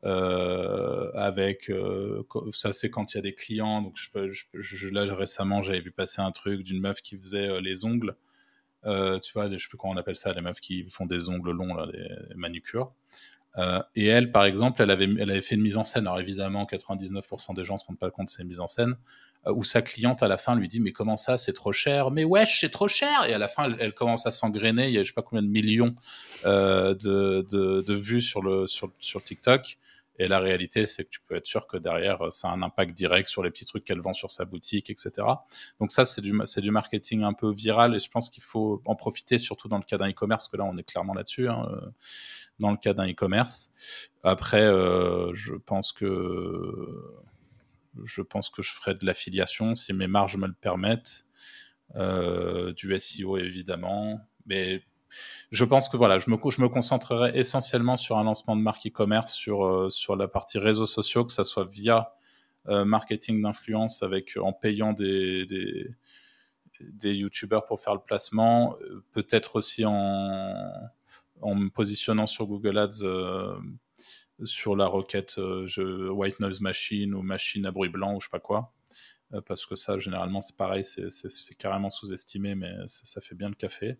euh, avec euh, ça, c'est quand il y a des clients. Donc je, je, je, là récemment, j'avais vu passer un truc d'une meuf qui faisait euh, les ongles. Euh, tu vois, les, je sais plus comment on appelle ça, les meufs qui font des ongles longs, là, les, les manucures. Euh, et elle, par exemple, elle avait, elle avait fait une mise en scène. Alors évidemment, quatre-vingt-dix-neuf pour cent des gens ne se rendent pas compte de ces mises en scène. Euh, où sa cliente, à la fin, lui dit « Mais comment ça, c'est trop cher ?»« Mais wesh, c'est trop cher !» Et à la fin, elle, elle commence à s'engrainer. Il y a je ne sais pas combien de millions euh, de, de, de vues sur, le, sur, sur TikTok. Et la réalité, c'est que tu peux être sûr que derrière, ça a un impact direct sur les petits trucs qu'elle vend sur sa boutique, et cetera. Donc ça, c'est du, c'est du marketing un peu viral, et je pense qu'il faut en profiter, surtout dans le cas d'un e-commerce, parce que là, on est clairement là-dessus, hein, dans le cas d'un e-commerce. Après, euh, je pense que je pense que je ferai de l'affiliation si mes marges me le permettent, euh, du S E O évidemment, mais je pense que voilà, je me, je me concentrerai essentiellement sur un lancement de marque e-commerce, sur, euh, sur la partie réseaux sociaux, que ça soit via euh, marketing d'influence, avec, en payant des, des, des youtubeurs pour faire le placement, euh, peut-être aussi en, en me positionnant sur Google Ads euh, sur la requête euh, je, White Noise Machine ou machine à bruit blanc ou je sais pas quoi. Euh, parce que ça, généralement, c'est pareil, c'est, c'est, c'est carrément sous-estimé, mais ça, ça fait bien le café.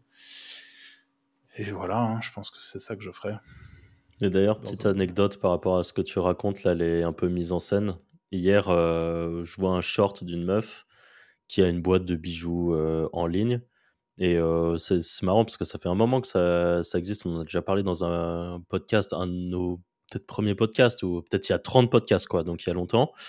Et voilà, hein, je pense que c'est ça que je ferais. Et d'ailleurs, petite un... anecdote par rapport à ce que tu racontes, là, elle est un peu mise en scène. Hier, euh, je vois un short d'une meuf qui a une boîte de bijoux euh, en ligne. Et euh, c'est, c'est marrant parce que ça fait un moment que ça, ça existe. On en a déjà parlé dans un podcast, un de nos peut-être premiers podcasts, ou peut-être il y a trente podcasts, quoi, donc il y a longtemps.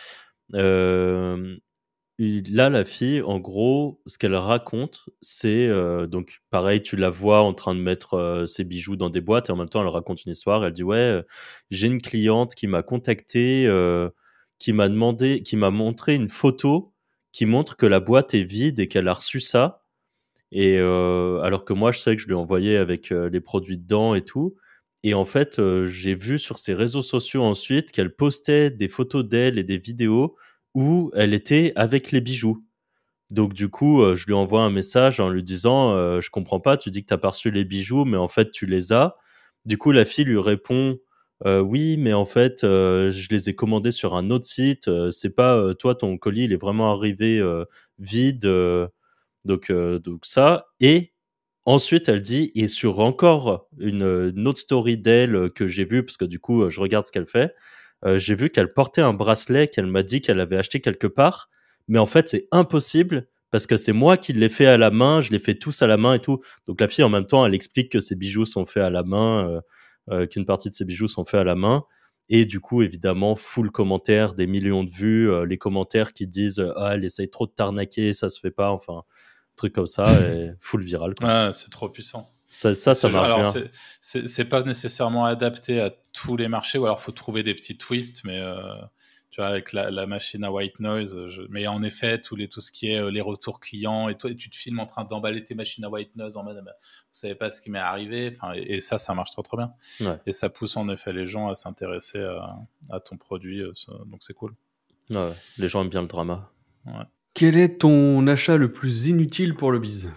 Euh, Là, la fille, en gros, ce qu'elle raconte, c'est euh, donc pareil, tu la vois en train de mettre euh, ses bijoux dans des boîtes et en même temps, elle raconte une histoire. Elle dit ouais, euh, j'ai une cliente qui m'a contacté, euh, qui m'a demandé, qui m'a montré une photo qui montre que la boîte est vide et qu'elle a reçu ça. Et euh, alors que moi, je sais que je lui ai envoyé avec euh, les produits dedans et tout. Et en fait, euh, j'ai vu sur ses réseaux sociaux ensuite qu'elle postait des photos d'elle et des vidéos où elle était avec les bijoux. Donc du coup, euh, je lui envoie un message en lui disant euh, je comprends pas, tu dis que t'as pas reçu les bijoux, mais en fait tu les as. Du coup, la fille lui répond euh, oui, mais en fait euh, je les ai commandés sur un autre site. Euh, c'est pas euh, toi, ton colis, il est vraiment arrivé euh, vide. euh, donc euh, donc ça. Et ensuite, elle dit et sur encore une, une autre story d'elle euh, que j'ai vue parce que du coup, euh, je regarde ce qu'elle fait. Euh, j'ai vu qu'elle portait un bracelet qu'elle m'a dit qu'elle avait acheté quelque part, mais en fait c'est impossible parce que c'est moi qui l'ai fait à la main, je l'ai fait tous à la main et tout. Donc la fille en même temps elle explique que ses bijoux sont faits à la main, euh, euh, qu'une partie de ses bijoux sont faits à la main. Et du coup évidemment full commentaires, des millions de vues, euh, les commentaires qui disent euh, ah elle essaye trop de t'arnaquer, ça se fait pas, enfin truc comme ça et full viral quoi. Ouais, c'est trop puissant. Ça ça, ça marche alors, bien. c'est, c'est, c'est pas nécessairement adapté à tous les marchés, ou alors faut trouver des petits twists, mais euh, tu vois, avec la, la machine à white noise, je... mais en effet, tous les, tout ce qui est euh, les retours clients, et toi, et tu te filmes en train d'emballer tes machines à white noise en mode, vous savez pas ce qui m'est arrivé, enfin, et, et ça, ça marche trop trop bien. Ouais. Et ça pousse en effet les gens à s'intéresser à, à ton produit, ça, donc c'est cool. Ouais, les gens aiment bien le drama. Ouais. Quel est ton achat le plus inutile pour le biz?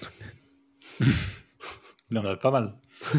Il y en a pas mal.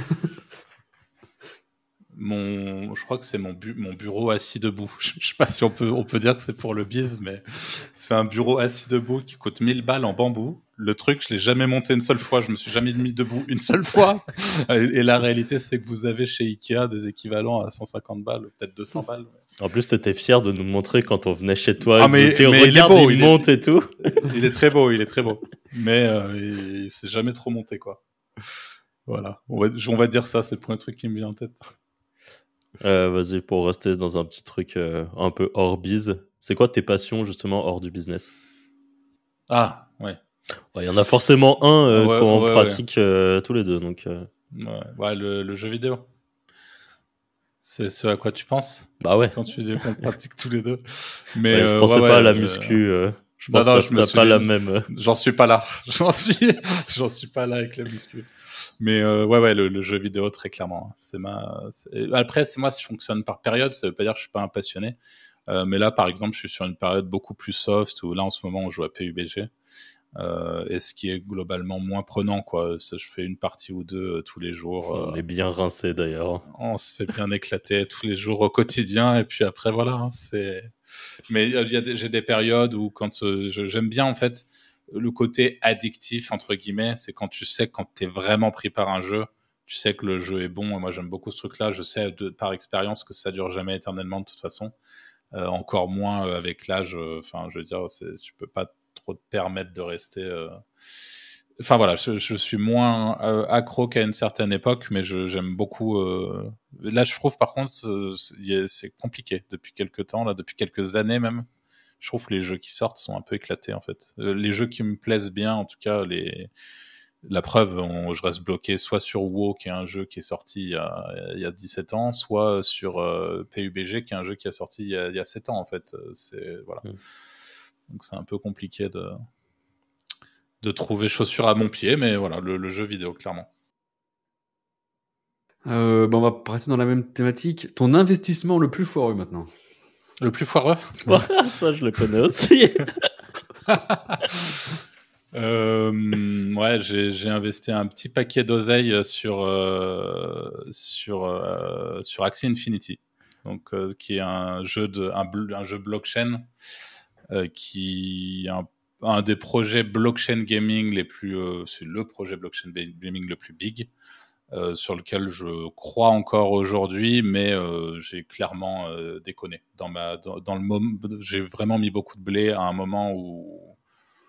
Mon, je crois que c'est mon, bu- mon bureau assis debout. Je, je sais pas si on peut, on peut dire que c'est pour le biz, mais c'est un bureau assis debout qui coûte mille balles en bambou. Le truc, je l'ai jamais monté une seule fois. Je me suis jamais mis debout une seule fois. Et, et la réalité, c'est que vous avez chez Ikea des équivalents à cent cinquante balles, peut-être deux cents balles. En plus, t'étais fier de nous montrer quand on venait chez toi. Ah, mais, nous dire, mais regarde, il est beau, il, il monte est, et tout. Il est très beau, il est très beau. Mais euh, il, il s'est jamais trop monté, quoi. Voilà. On va, on va dire ça, c'est le premier truc qui me vient en tête. Euh, vas-y, pour rester dans un petit truc euh, un peu hors biz, c'est quoi tes passions justement hors du business? Ah, ouais. Il ouais, y en a forcément un euh, ouais, qu'on ouais, pratique ouais. Euh, tous les deux. Donc, euh... ouais, ouais le, le jeu vidéo. C'est ce à quoi tu penses? Bah ouais. Quand tu dis qu'on pratique tous les deux. Mais ouais, je euh, pensais ouais, pas ouais, à la euh... muscu. Euh... Je pense non, non, que je me t'as souviens... pas la même. J'en suis pas là. J'en suis, j'en suis pas là avec la muscu. Mais euh, ouais, ouais, le, le jeu vidéo très clairement. C'est ma. C'est... Après, c'est moi, je fonctionne par période. Ça veut pas dire que je suis pas un passionné. Euh, mais là, par exemple, je suis sur une période beaucoup plus soft où là, en ce moment, on joue à P U B G. Euh, et ce qui est globalement moins prenant, quoi. Ça, je fais une partie ou deux euh, tous les jours. On euh, est bien rincé d'ailleurs. On se fait bien éclater tous les jours au quotidien. Et puis après, voilà. Hein, c'est. Mais il y a des, j'ai des périodes où quand euh, je, j'aime bien en fait le côté addictif entre guillemets, c'est quand tu sais quand t'es vraiment pris par un jeu, tu sais que le jeu est bon. Et moi j'aime beaucoup ce truc-là. Je sais de, par expérience que ça dure jamais éternellement de toute façon. Euh, encore moins euh, avec l'âge. Enfin, euh, je veux dire, c'est, tu peux pas trop te permettre de rester. Euh... Enfin voilà, je, je suis moins euh, accro qu'à une certaine époque, mais je, j'aime beaucoup. Euh... Là, je trouve par contre, c'est, c'est compliqué depuis quelques temps, là, depuis quelques années même. Je trouve que les jeux qui sortent sont un peu éclatés en fait. Euh, les jeux qui me plaisent bien, en tout cas, les... la preuve, on... je reste bloqué soit sur WoW, qui est un jeu qui est sorti il y a, il y a dix-sept ans, soit sur euh, P U B G, qui est un jeu qui est sorti il y a, il y a sept ans en fait. C'est voilà. Mmh. Donc c'est un peu compliqué de de trouver chaussures à mon pied, mais voilà, le, le jeu vidéo, clairement. Euh, bah on va rester dans la même thématique. Ton investissement le plus foireux maintenant? Le plus foireux? Ça, je le connais aussi. euh, ouais, j'ai, j'ai investi un petit paquet d'oseille sur, euh, sur, euh, sur Axie Infinity, donc, euh, qui est un jeu, de, un, un jeu blockchain euh, qui est un un des projets blockchain gaming les plus, euh, c'est le projet blockchain gaming le plus big, euh, sur lequel je crois encore aujourd'hui, mais euh, j'ai clairement euh, déconné. Dans ma, dans, dans le moment, j'ai vraiment mis beaucoup de blé à un moment où,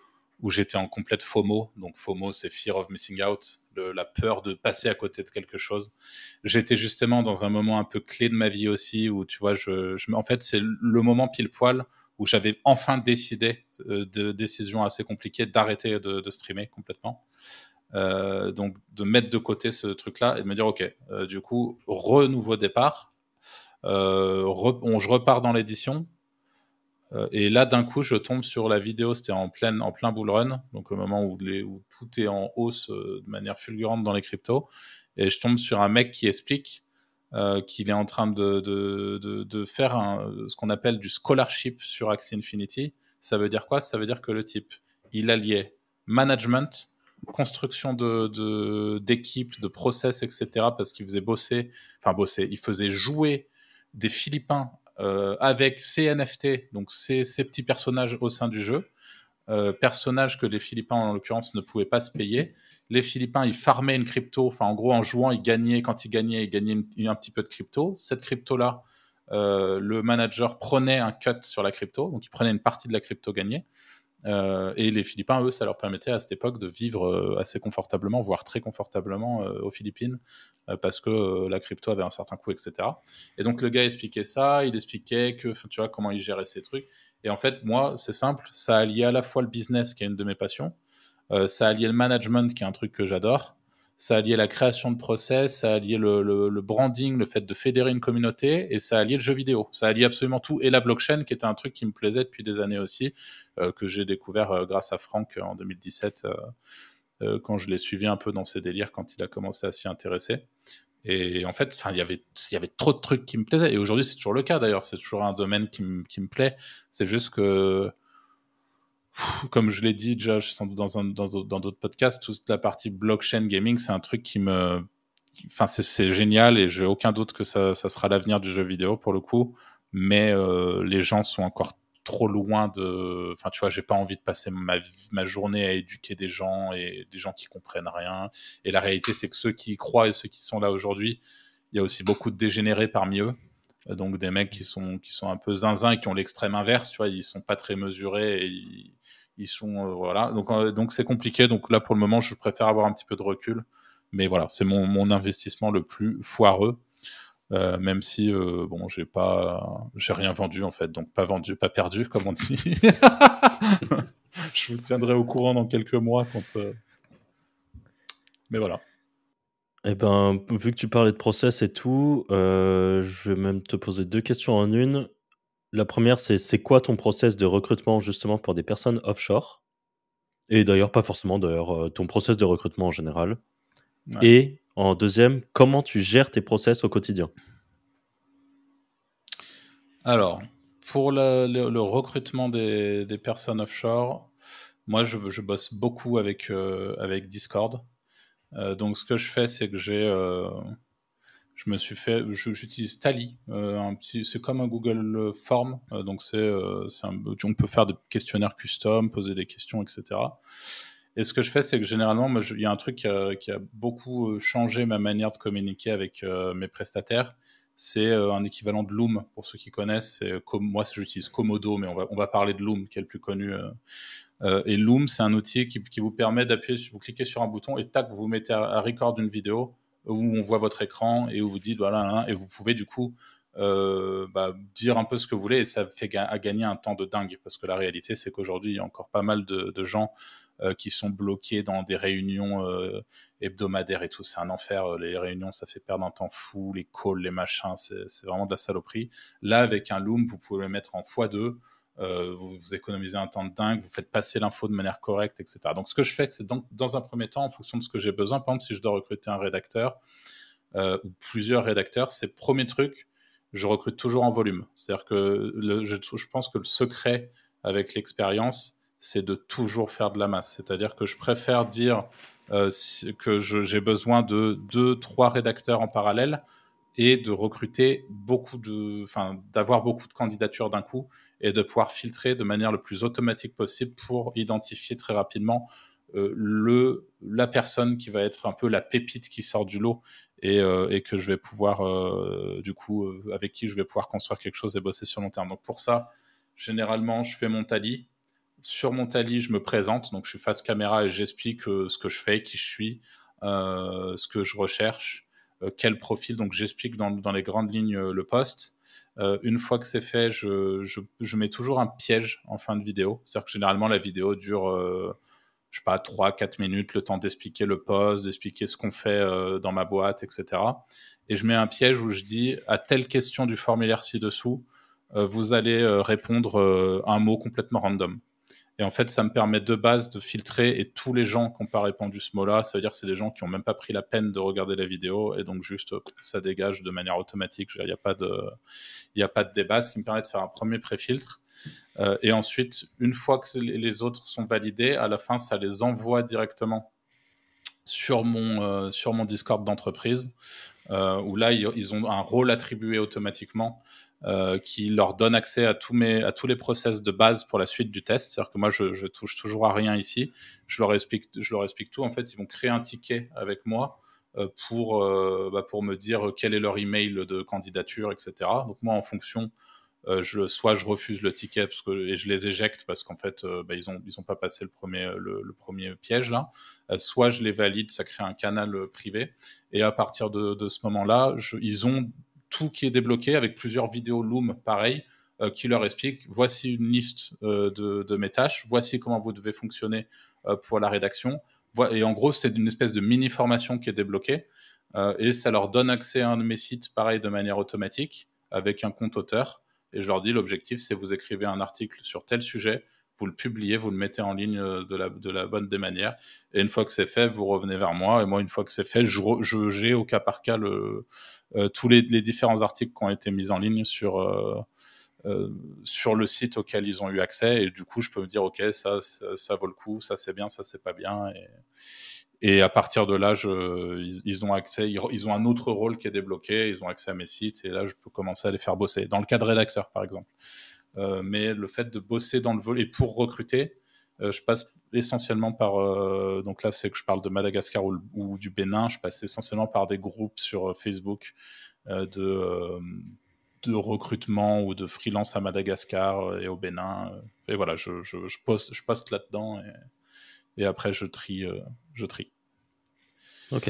où j'étais en complète FOMO. Donc FOMO, c'est Fear of Missing Out, le, la peur de passer à côté de quelque chose. J'étais justement dans un moment un peu clé de ma vie aussi, où tu vois, je, je, en fait, c'est le moment pile poil où j'avais enfin décidé, euh, de décision assez compliquée, d'arrêter de, de streamer complètement. Euh, donc de mettre de côté ce truc-là et de me dire, ok, euh, du coup, renouveau départ, euh, re, on, je repars dans l'édition. Et là, d'un coup, je tombe sur la vidéo, c'était en, pleine, en plein bull run, donc le moment où, les, où tout est en hausse euh, de manière fulgurante dans les cryptos. Et je tombe sur un mec qui explique euh, qu'il est en train de, de, de, de faire un, ce qu'on appelle du scholarship sur Axie Infinity. Ça veut dire quoi? Ça veut dire que le type, il alliait management, construction de, de, d'équipes, de process, et cetera, parce qu'il faisait bosser, enfin bosser, il faisait jouer des Philippins Euh, avec ces N F T, donc ces, ces petits personnages au sein du jeu, euh, personnages que les Philippins en l'occurrence ne pouvaient pas se payer. Les Philippins, ils farmaient une crypto, enfin en gros en jouant, ils gagnaient, quand ils gagnaient, ils gagnaient une, un petit peu de crypto. Cette crypto-là, euh, le manager prenait un cut sur la crypto, donc il prenait une partie de la crypto gagnée. Euh, et les Philippins, eux, ça leur permettait à cette époque de vivre euh, assez confortablement, voire très confortablement euh, aux Philippines, euh, parce que euh, la crypto avait un certain coût, et cetera. Et donc le gars expliquait ça, il expliquait que, tu vois, comment il gérait ces trucs. Et en fait, moi, c'est simple, ça alliait à la fois le business, qui est une de mes passions, euh, ça alliait le management, qui est un truc que j'adore, ça alliait la création de process, ça alliait le, le, le branding, le fait de fédérer une communauté, et ça alliait le jeu vidéo. Ça alliait absolument tout, et la blockchain, qui était un truc qui me plaisait depuis des années aussi, euh, que j'ai découvert euh, grâce à Franck en deux mille dix-sept, euh, euh, quand je l'ai suivi un peu dans ses délires, quand il a commencé à s'y intéresser. Et en fait, il y avait, y avait trop de trucs qui me plaisaient, et aujourd'hui c'est toujours le cas d'ailleurs, c'est toujours un domaine qui, m- qui me plaît, c'est juste que comme je l'ai dit déjà sans doute dans, un, dans, dans d'autres podcasts, toute la partie blockchain gaming, c'est un truc qui me... Enfin, c'est, c'est génial et j'ai aucun doute que ça, ça sera l'avenir du jeu vidéo pour le coup, mais euh, les gens sont encore trop loin de... Enfin, tu vois, j'ai pas envie de passer ma, ma journée à éduquer des gens et des gens qui comprennent rien. Et la réalité, c'est que ceux qui y croient et ceux qui sont là aujourd'hui, il y a aussi beaucoup de dégénérés parmi eux. Donc des mecs qui sont, qui sont un peu zinzins et qui ont l'extrême inverse, tu vois, ils sont pas très mesurés et ils, ils sont... Euh, voilà, donc, euh, donc c'est compliqué. Donc là, pour le moment, je préfère avoir un petit peu de recul. Mais voilà, c'est mon, mon investissement le plus foireux, euh, même si, euh, bon, j'ai pas... J'ai rien vendu, en fait, donc pas vendu, pas perdu, comme on dit. Je vous tiendrai au courant dans quelques mois quand... Euh... Mais voilà. Eh ben, vu que tu parlais de process et tout, euh, je vais même te poser deux questions en une. La première, c'est c'est quoi ton process de recrutement justement pour des personnes offshore? Et d'ailleurs, pas forcément, d'ailleurs, euh, ton process de recrutement en général. Ouais. Et en deuxième, comment tu gères tes process au quotidien? Alors, pour le, le, le recrutement des, des personnes offshore, moi, je, je bosse beaucoup avec, euh, avec Discord. Euh, donc, ce que je fais, c'est que j'ai... Euh, je me suis fait... je- J'utilise Tally. Euh, un petit, c'est comme un Google Form. Euh, donc, c'est, euh, c'est un- on peut faire des questionnaires custom, poser des questions, et cetera. Et ce que je fais, c'est que généralement, moi, je- il y a un truc qui a, qui a beaucoup euh, changé ma manière de communiquer avec euh, mes prestataires. C'est euh, un équivalent de Loom, pour ceux qui connaissent. C'est, comme, moi, j'utilise Komodo, mais on va, on va parler de Loom, qui est le plus connu. Euh, euh, et Loom, c'est un outil qui, qui vous permet d'appuyer, sur- vous cliquez sur un bouton et tac, vous vous mettez à, à record une vidéo où on voit votre écran et où vous dites voilà, hein, et vous pouvez du coup euh, bah, dire un peu ce que vous voulez et ça fait ga- à gagner un temps de dingue parce que la réalité, c'est qu'aujourd'hui, il y a encore pas mal de, de gens euh, qui sont bloqués dans des réunions euh, hebdomadaires et tout. C'est un enfer. Les réunions, ça fait perdre un temps fou, les calls, les machins, c'est, c'est vraiment de la saloperie. Là, avec un Loom, vous pouvez le mettre en fois deux. Euh, vous, vous économisez un temps de dingue, vous faites passer l'info de manière correcte, et cetera. Donc, ce que je fais, c'est donc, dans un premier temps, en fonction de ce que j'ai besoin, par exemple, si je dois recruter un rédacteur euh, ou plusieurs rédacteurs, c'est premier truc, je recrute toujours en volume. C'est-à-dire que le, je, je pense que le secret avec l'expérience, c'est de toujours faire de la masse. C'est-à-dire que je préfère dire euh, si, que je, j'ai besoin de deux, trois rédacteurs en parallèle et de recruter beaucoup de, enfin, d'avoir beaucoup de candidatures d'un coup et de pouvoir filtrer de manière le plus automatique possible pour identifier très rapidement euh, le, la personne qui va être un peu la pépite qui sort du lot et, euh, et que je vais pouvoir, euh, du coup, euh, avec qui je vais pouvoir construire quelque chose et bosser sur long terme. Donc pour ça, généralement, je fais mon tally. sur mon Tally, je me présente, donc je suis face caméra et j'explique euh, ce que je fais, qui je suis, euh, ce que je recherche, euh, quel profil. Donc j'explique dans, dans les grandes lignes euh, le post. Euh, une fois que c'est fait, je, je, je mets toujours un piège en fin de vidéo. C'est-à-dire que généralement, la vidéo dure, euh, je sais pas, trois à quatre minutes, le temps d'expliquer le post, d'expliquer ce qu'on fait euh, dans ma boîte, et cetera. Et je mets un piège où je dis, à telle question du formulaire ci-dessous, euh, vous allez euh, répondre euh, un mot complètement random. Et en fait, ça me permet de base de filtrer, et tous les gens qui n'ont pas répondu ce mot-là, ça veut dire que c'est des gens qui n'ont même pas pris la peine de regarder la vidéo, et donc juste, ça dégage de manière automatique. Il n'y a pas de, il n'y a pas de débat, ce qui me permet de faire un premier pré-filtre. Euh, et ensuite, une fois que les autres sont validés, à la fin, ça les envoie directement sur mon, euh, sur mon Discord d'entreprise, euh, où là, ils, ils ont un rôle attribué automatiquement, Euh, qui leur donne accès à tous, mes, à tous les process de base pour la suite du test. C'est-à-dire que moi, je, je touche toujours à rien ici. Je leur explique, je leur explique tout. En fait, ils vont créer un ticket avec moi euh, pour, euh, bah, pour me dire quel est leur email de candidature, et cetera. Donc moi, en fonction, euh, je, soit je refuse le ticket parce que, et je les éjecte parce qu'en fait, euh, bah, ils n'ont ils ont pas passé le premier, le, le premier piège, là. Euh, soit je les valide, ça crée un canal euh, privé. Et à partir de, de ce moment-là, je, ils ont tout qui est débloqué avec plusieurs vidéos Loom pareil euh, qui leur expliquent voici une liste euh, de, de mes tâches, voici comment vous devez fonctionner euh, pour la rédaction. Et en gros, c'est une espèce de mini formation qui est débloquée euh, et ça leur donne accès à un de mes sites pareil de manière automatique avec un compte auteur. Et je leur dis l'objectif, c'est vous écrivez un article sur tel sujet, vous le publiez, vous le mettez en ligne de la, de la bonne des manières. Et une fois que c'est fait, vous revenez vers moi. Et moi, une fois que c'est fait, je, je, j'ai au cas par cas le, euh, tous les, les différents articles qui ont été mis en ligne sur, euh, euh, sur le site auquel ils ont eu accès. Et du coup, je peux me dire, OK, ça, ça, ça vaut le coup, ça c'est bien, ça c'est pas bien. Et, et à partir de là, je, ils, ils ont accès, ils, ils ont un autre rôle qui est débloqué, ils ont accès à mes sites. Et là, je peux commencer à les faire bosser. Dans le cas de rédacteur, par exemple. Euh, mais le fait de bosser dans le volet, et pour recruter, euh, je passe essentiellement par, euh, donc là c'est que je parle de Madagascar ou, ou du Bénin, je passe essentiellement par des groupes sur Facebook euh, de, euh, de recrutement ou de freelance à Madagascar et au Bénin. Et voilà, je, je, je, poste, je poste là-dedans et, et après je trie, euh, je trie. Ok.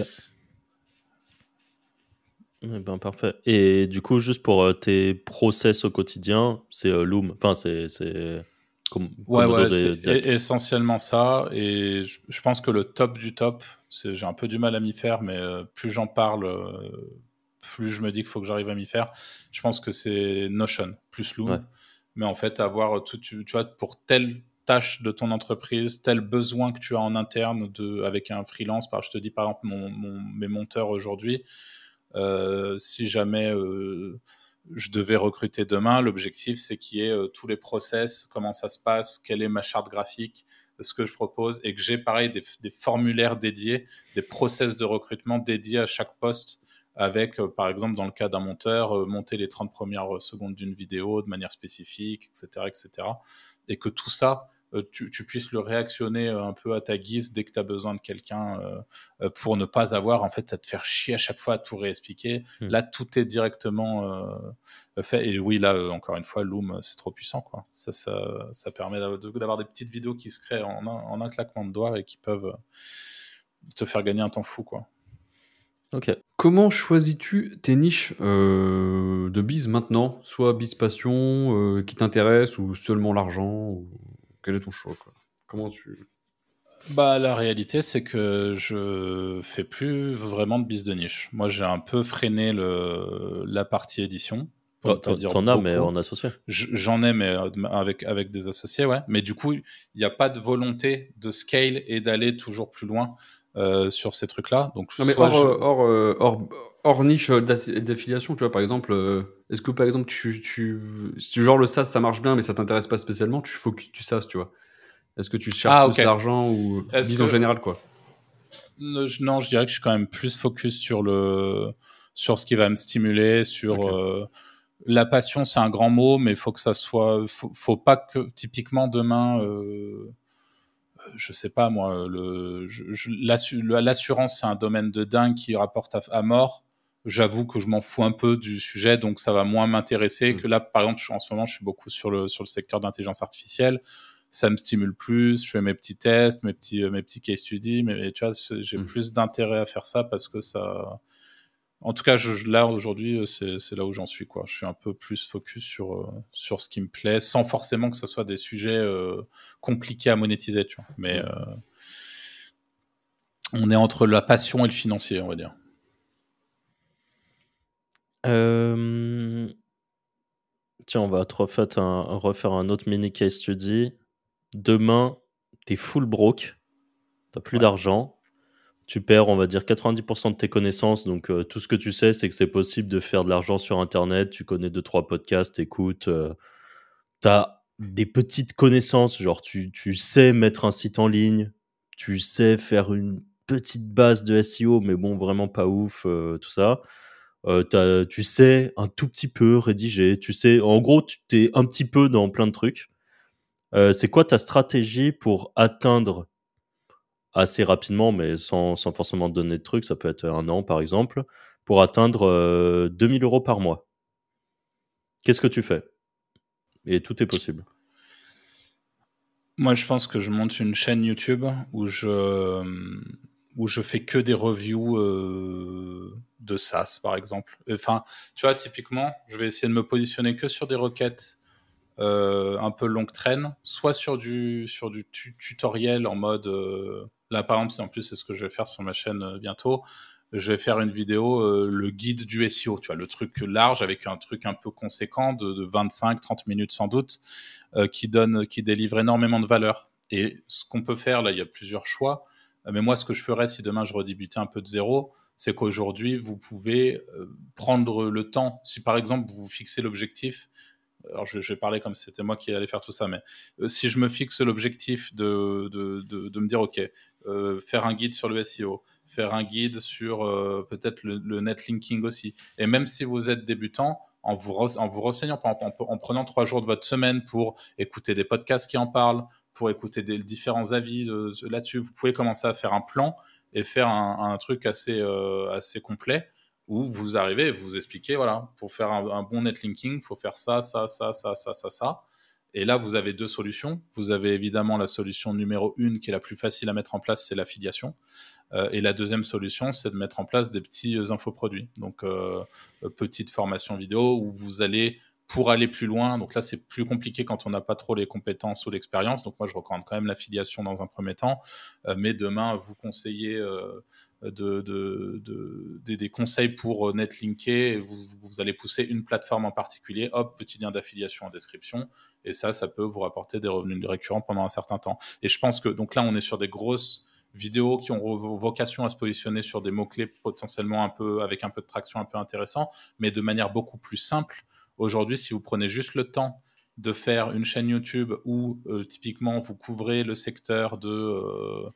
Eh ben, parfait. Et du coup, juste pour euh, tes process au quotidien, c'est euh, Loom. Enfin, c'est, c'est com- ouais, ouais, des, c'est des... essentiellement ça. Et je, je pense que le top du top, c'est, j'ai un peu du mal à m'y faire, mais euh, plus j'en parle, euh, plus je me dis qu'il faut que j'arrive à m'y faire. Je pense que c'est Notion, plus Loom. Ouais. Mais en fait, avoir tout, tu, tu vois, pour telle tâche de ton entreprise, tel besoin que tu as en interne de, avec un freelance, par, je te dis par exemple mon, mon, mes monteurs aujourd'hui, Euh, si jamais euh, je devais recruter demain, l'objectif c'est qu'il y ait euh, tous les process, comment ça se passe, quelle est ma charte graphique, ce que je propose, et que j'ai pareil des, des formulaires dédiés, des process de recrutement dédiés à chaque poste, avec euh, par exemple dans le cas d'un monteur, euh, monter les trente premières secondes d'une vidéo de manière spécifique, et cetera, et cetera. Et que tout ça, Tu, tu puisses le réactionner un peu à ta guise dès que tu as besoin de quelqu'un euh, pour ne pas avoir en fait à te faire chier à chaque fois à tout réexpliquer. Mmh. Là, tout est directement euh, fait. Et oui, là, euh, encore une fois, Loom, c'est trop puissant, quoi. Ça, ça, ça permet d'avoir des petites vidéos qui se créent en un, en un claquement de doigts et qui peuvent te faire gagner un temps fou, quoi. Ok. Comment choisis-tu tes niches euh, de biz maintenant? Soit biz passion euh, qui t'intéresse ou seulement l'argent ou... Quel est ton choix, quoi? Comment tu... Bah, la réalité, c'est que je fais plus vraiment de biz de niche. Moi, j'ai un peu freiné le, la partie édition. Oh, t'en, t'en as, mais en associé. J'en ai, mais avec, avec des associés, ouais. Mais du coup, il n'y a pas de volonté de scale et d'aller toujours plus loin euh, sur ces trucs-là. Donc, non, mais hors, je... hors, hors, hors, hors niche d'affiliation, tu vois, par exemple, euh, est-ce que par exemple, tu, tu, si genre le SaaS, ça marche bien, mais ça t'intéresse pas spécialement, tu focuses tu SaaS, tu vois? Est-ce que tu cherches ah, plus okay. l'argent ou biz en général, quoi? Non, je dirais que je suis quand même plus focus sur le sur ce qui va me stimuler, sur okay. euh, la passion, c'est un grand mot, mais il faut que ça soit, faut, faut pas que typiquement demain, euh, je sais pas moi, le, je, je, l'assu, l'assurance c'est un domaine de dingue qui rapporte à, à mort. J'avoue que je m'en fous un peu du sujet, donc ça va moins m'intéresser mmh. que là, par exemple, je, en ce moment, je suis beaucoup sur le sur le secteur d'intelligence artificielle. ça me stimule plus. Je fais mes petits tests, mes petits, mes petits case studies. Mais tu vois, j'ai mmh. plus d'intérêt à faire ça parce que ça. En tout cas, je, là aujourd'hui, c'est, c'est là où j'en suis, quoi. Je suis un peu plus focus sur euh, sur ce qui me plaît, sans forcément que ce soit des sujets euh, compliqués à monétiser, tu vois. Mais euh, on est entre la passion et le financier, on va dire. Euh... Tiens, on va te refaire un, refaire un autre mini case study. Demain, t'es full broke, t'as plus ouais. d'argent, tu perds, on va dire, quatre-vingt-dix pour cent de tes connaissances. Donc, euh, tout ce que tu sais, c'est que c'est possible de faire de l'argent sur Internet. Tu connais deux, trois podcasts, écoute, euh, t'as des petites connaissances, genre tu, tu sais mettre un site en ligne, tu sais faire une petite base de S E O, mais bon, vraiment pas ouf, euh, tout ça. Euh, tu sais un tout petit peu rédiger, tu sais, en gros, tu t'es un petit peu dans plein de trucs. Euh, c'est quoi ta stratégie pour atteindre assez rapidement, mais sans, sans forcément te donner de trucs, ça peut être un an par exemple, pour atteindre euh, deux mille euros par mois? Qu'est-ce que tu fais? Et tout est possible. Moi, je pense que je monte une chaîne YouTube où je, où je fais que des reviews euh, de SaaS, par exemple. Enfin, tu vois, typiquement, je vais essayer de me positionner que sur des requêtes euh, un peu longue traîne, soit sur du, sur du tu- tutoriel en mode... Euh, là, par exemple, en plus, c'est ce que je vais faire sur ma chaîne euh, bientôt. Je vais faire une vidéo, euh, le guide du S E O, tu vois, le truc large avec un truc un peu conséquent de, de vingt-cinq trente minutes sans doute, euh, qui donne, qui délivre énormément de valeur. Et ce qu'on peut faire, là, il y a plusieurs choix. Euh, mais moi, ce que je ferais si demain je redébutais un peu de zéro, c'est qu'aujourd'hui, vous pouvez euh, prendre le temps. Si par exemple, vous vous fixez l'objectif, alors je, je vais parler comme si c'était moi qui allais faire tout ça, mais euh, si je me fixe l'objectif de, de, de, de me dire, OK, euh, faire un guide sur le S E O, faire un guide sur euh, peut-être le, le netlinking aussi, et même si vous êtes débutant, en vous, re, en vous renseignant, en, en, en prenant trois jours de votre semaine pour écouter des podcasts qui en parlent, pour écouter des différents avis euh, là-dessus, vous pouvez commencer à faire un plan et faire un, un truc assez, euh, assez complet, où vous arrivez et vous vous expliquez, voilà, pour faire un, un bon netlinking, il faut faire ça, ça, ça, ça, ça, ça, ça. Et là, vous avez deux solutions. Vous avez évidemment la solution numéro une, qui est la plus facile à mettre en place, c'est l'affiliation. Euh, et la deuxième solution, c'est de mettre en place des petits euh, infoproduits. Donc, euh, petite formation vidéo où vous allez, pour aller plus loin, donc là, c'est plus compliqué quand on n'a pas trop les compétences ou l'expérience. Donc, moi, je recommande quand même l'affiliation dans un premier temps. Euh, mais demain, vous conseillez... Euh, De, de, de, de, des conseils pour netlinker, vous, vous allez pousser une plateforme en particulier, hop, petit lien d'affiliation en description, et ça, ça peut vous rapporter des revenus récurrents pendant un certain temps. Et je pense que, donc là, on est sur des grosses vidéos qui ont vocation à se positionner sur des mots-clés potentiellement un peu, avec un peu de traction un peu intéressant, mais de manière beaucoup plus simple. Aujourd'hui, si vous prenez juste le temps de faire une chaîne YouTube où, euh, typiquement, vous couvrez le secteur de... Euh,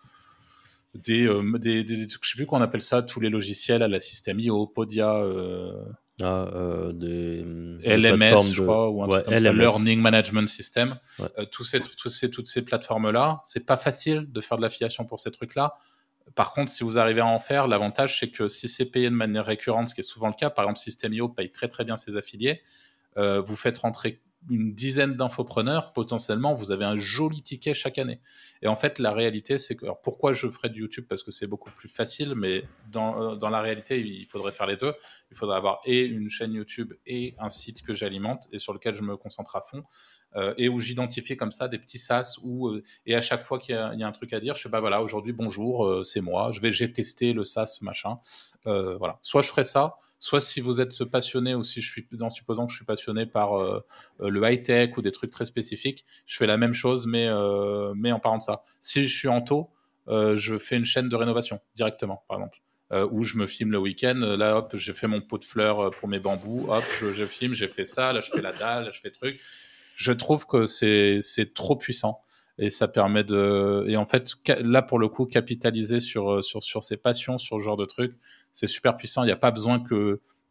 Des, euh, des, des, des, je sais plus qu'on appelle ça, tous les logiciels à la System.io, Podia, euh, ah, euh, des, L M S, je crois, de... ou un ouais, truc comme L M S. ça, Learning Management System. Ouais. Euh, tous ces, tous ces, toutes ces plateformes-là, c'est pas facile de faire de l'affiliation pour ces trucs-là. Par contre, si vous arrivez à en faire, l'avantage, c'est que si c'est payé de manière récurrente, ce qui est souvent le cas, par exemple, System.io paye très très bien ses affiliés, euh, vous faites rentrer une dizaine d'infopreneurs, potentiellement, vous avez un joli ticket chaque année. Et en fait, la réalité, c'est que... Alors, pourquoi je ferais du YouTube? Parce que c'est beaucoup plus facile, mais dans, euh, dans la réalité, il faudrait faire les deux. Il faudrait avoir et une chaîne YouTube et un site que j'alimente et sur lequel je me concentre à fond. Euh, et où j'identifie comme ça des petits sas où, euh, et à chaque fois qu'il y a, il y a un truc à dire, je fais, bah voilà, aujourd'hui, bonjour, euh, c'est moi, je vais, j'ai testé le sas, machin. Euh, voilà. Soit je ferai ça, soit si vous êtes passionné ou si je suis, en supposant que je suis passionné par euh, le high-tech ou des trucs très spécifiques, je fais la même chose, mais, euh, mais en parlant de ça. Si je suis en taux, euh, je fais une chaîne de rénovation directement, par exemple. Euh, où je me filme le week-end, là hop, j'ai fait mon pot de fleurs pour mes bambous, hop, je, je filme, j'ai fait ça, là je fais la dalle, là je fais truc. Je trouve que c'est, c'est trop puissant et ça permet de, et en fait, là pour le coup, capitaliser sur, sur, sur ses passions, sur ce genre de trucs, c'est super puissant. Il n'y a pas besoin que,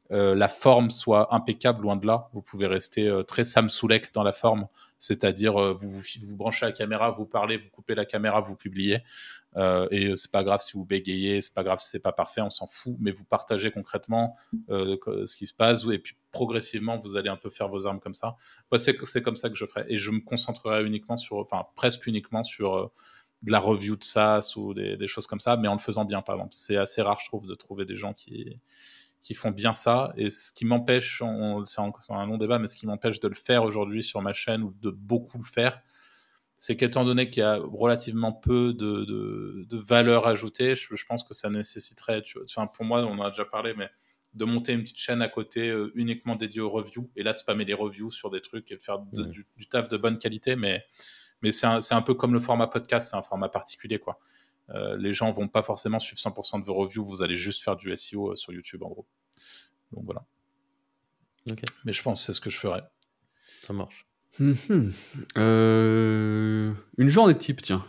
euh, la forme soit impeccable, loin de là. Vous pouvez rester euh, très Sam Soulek dans la forme, c'est-à-dire euh, vous, vous vous branchez la caméra, vous parlez, vous coupez la caméra, vous publiez. Euh, et euh, c'est pas grave si vous bégayez, c'est pas grave si c'est pas parfait, on s'en fout, mais vous partagez concrètement euh, ce qui se passe, et puis progressivement vous allez un peu faire vos armes comme ça. Moi, c'est, c'est comme ça que je ferai, et je me concentrerai uniquement sur, enfin presque uniquement sur euh, de la review de SaaS ou des, des choses comme ça, mais en le faisant bien, par exemple. C'est assez rare, je trouve, de trouver des gens qui qui font bien ça, et ce qui m'empêche, on, c'est, un, c'est un long débat, mais ce qui m'empêche de le faire aujourd'hui sur ma chaîne, ou de beaucoup le faire, c'est qu'étant donné qu'il y a relativement peu de, de, de valeur ajoutée, je, je pense que ça nécessiterait, tu vois, enfin, pour moi, on en a déjà parlé, mais de monter une petite chaîne à côté euh, uniquement dédiée aux reviews, et là de spammer les reviews sur des trucs et de faire de, mmh. du, du taf de bonne qualité, mais, mais c'est, un, c'est un peu comme le format podcast, c'est un format particulier, quoi. Euh, les gens vont pas forcément suivre cent pour cent de vos reviews, vous allez juste faire du S E O euh, sur YouTube, en gros. Donc voilà. Okay. Mais je pense que c'est ce que je ferais. Ça marche. Mmh. Euh... Une journée type, tiens.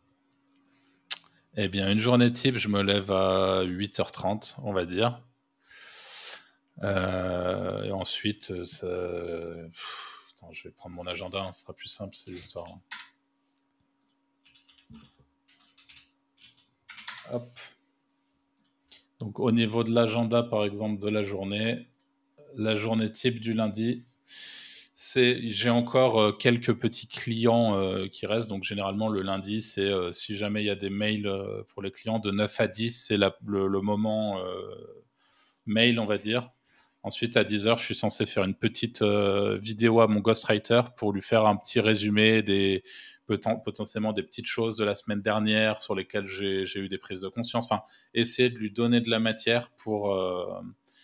Eh bien, une journée type, je me lève à huit heures trente, on va dire. Euh, et ensuite, ça... Attends, je vais prendre mon agenda, hein, ce sera plus simple, ces histoires. Hein. Hop. Donc, au niveau de l'agenda, par exemple, de la journée, la journée type du lundi, c'est, j'ai encore euh, quelques petits clients euh, qui restent. Donc, généralement, le lundi, c'est euh, si jamais il y a des mails euh, pour les clients, de neuf à dix, c'est la, le, le moment euh, mail, on va dire. Ensuite, à dix heures, je suis censé faire une petite euh, vidéo à mon ghostwriter pour lui faire un petit résumé des potentiellement des petites choses de la semaine dernière sur lesquelles j'ai, j'ai eu des prises de conscience. Enfin, essayer de lui donner de la matière pour... Euh,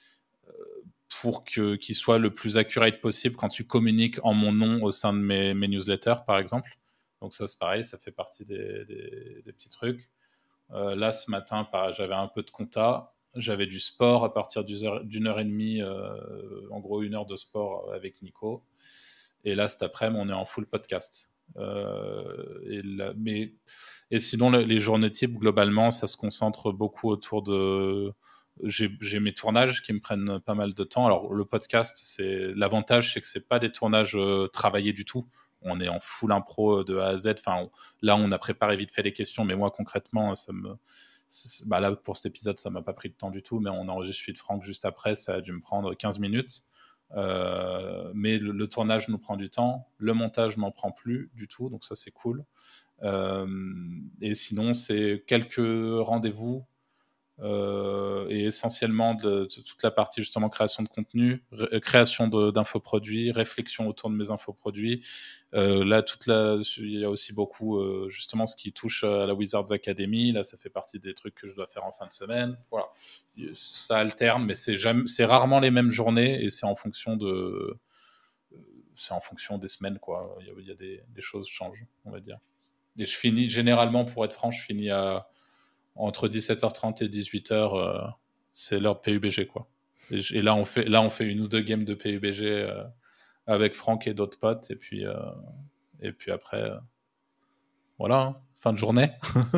pour que, qu'il soit le plus accurate possible quand tu communiques en mon nom au sein de mes, mes newsletters, par exemple. Donc ça, c'est pareil, ça fait partie des, des, des petits trucs. Euh, là, ce matin, pareil, j'avais un peu de compta, j'avais du sport à partir d'une heure, d'une heure et demie, euh, en gros une heure de sport avec Nico. Et là, cet après-midi, on est en full podcast. Euh, et, là, mais, et sinon, les journées types, globalement, ça se concentre beaucoup autour de... J'ai, j'ai mes tournages qui me prennent pas mal de temps. Alors, le podcast, c'est, l'avantage, c'est que c'est pas des tournages euh, travaillés du tout. On est en full impro de A à Z. Enfin, on, là, on a préparé vite fait les questions, mais moi, concrètement, ça me... Bah là, pour cet épisode, ça m'a pas pris de temps du tout, mais on enregistre Suite Franck juste après, ça a dû me prendre quinze minutes. Euh, mais le, le tournage nous prend du temps, le montage m'en prend plus du tout, donc ça c'est cool. Euh, et sinon c'est quelques rendez-vous euh, et essentiellement de, de toute la partie justement création de contenu, ré- création de, d'infoproduits, réflexion autour de mes infoproduits. Euh, là, toute la, il y a aussi beaucoup euh, justement ce qui touche à la Wizards Academy. Là, ça fait partie des trucs que je dois faire en fin de semaine. Voilà, ça alterne, mais c'est jamais, c'est rarement les mêmes journées et c'est en fonction de, c'est en fonction des semaines, quoi. Il y a, il y a des, des choses changent, on va dire. Et je finis généralement, pour être franc, je finis à entre dix-sept heures trente et dix-huit heures, euh, c'est l'heure de P U B G, quoi. Et, et là, on fait, là, on fait une ou deux games de P U B G euh, avec Franck et d'autres potes, et puis, euh, et puis après, euh, voilà, hein, fin de journée.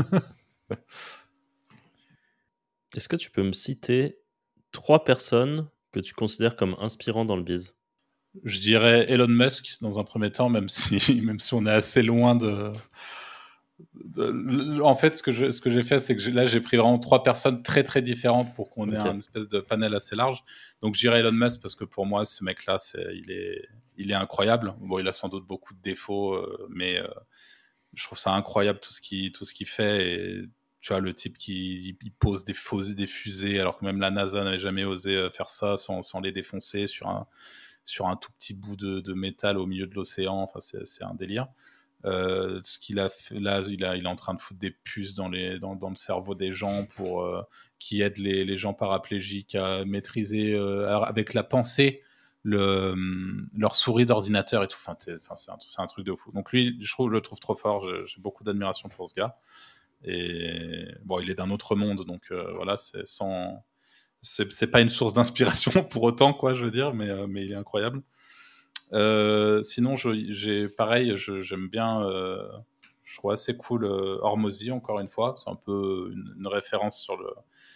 Est-ce que tu peux me citer trois personnes que tu considères comme inspirantes dans le biz? Je dirais Elon Musk dans un premier temps, même si, même si on est assez loin de... En fait, ce que, je, ce que j'ai fait, c'est que j'ai, là, j'ai pris vraiment trois personnes très, très différentes pour qu'on ait okay. un espèce de panel assez large. Donc, je dirais Elon Musk parce que pour moi, ce mec-là, c'est, il, est, il est incroyable. Bon, il a sans doute beaucoup de défauts, euh, mais euh, je trouve ça incroyable tout ce qu'il, tout ce qu'il fait. Et tu vois, le type qui il pose des, fausses, des fusées, alors que même la NASA n'avait jamais osé faire ça sans, sans les défoncer sur un, sur un tout petit bout de, de métal au milieu de l'océan. Enfin, c'est, c'est un délire. Euh, ce qu'il a fait, là, il, a, il est en train de foutre des puces dans, les, dans, dans le cerveau des gens pour euh, qui aident les, les gens paraplégiques à maîtriser euh, avec la pensée le, leur souris d'ordinateur et tout. Enfin, enfin c'est, un, c'est un truc de fou. Donc lui, je trouve, je le trouve trop fort. J'ai, j'ai beaucoup d'admiration pour ce gars. Et bon, il est d'un autre monde, donc euh, voilà, c'est sans, c'est, c'est pas une source d'inspiration pour autant, quoi, je veux dire, mais, euh, mais il est incroyable. Euh, sinon, je, j'ai pareil, je, j'aime bien, euh, je trouve assez cool euh, Hormozy, encore une fois. C'est un peu une, une référence sur le,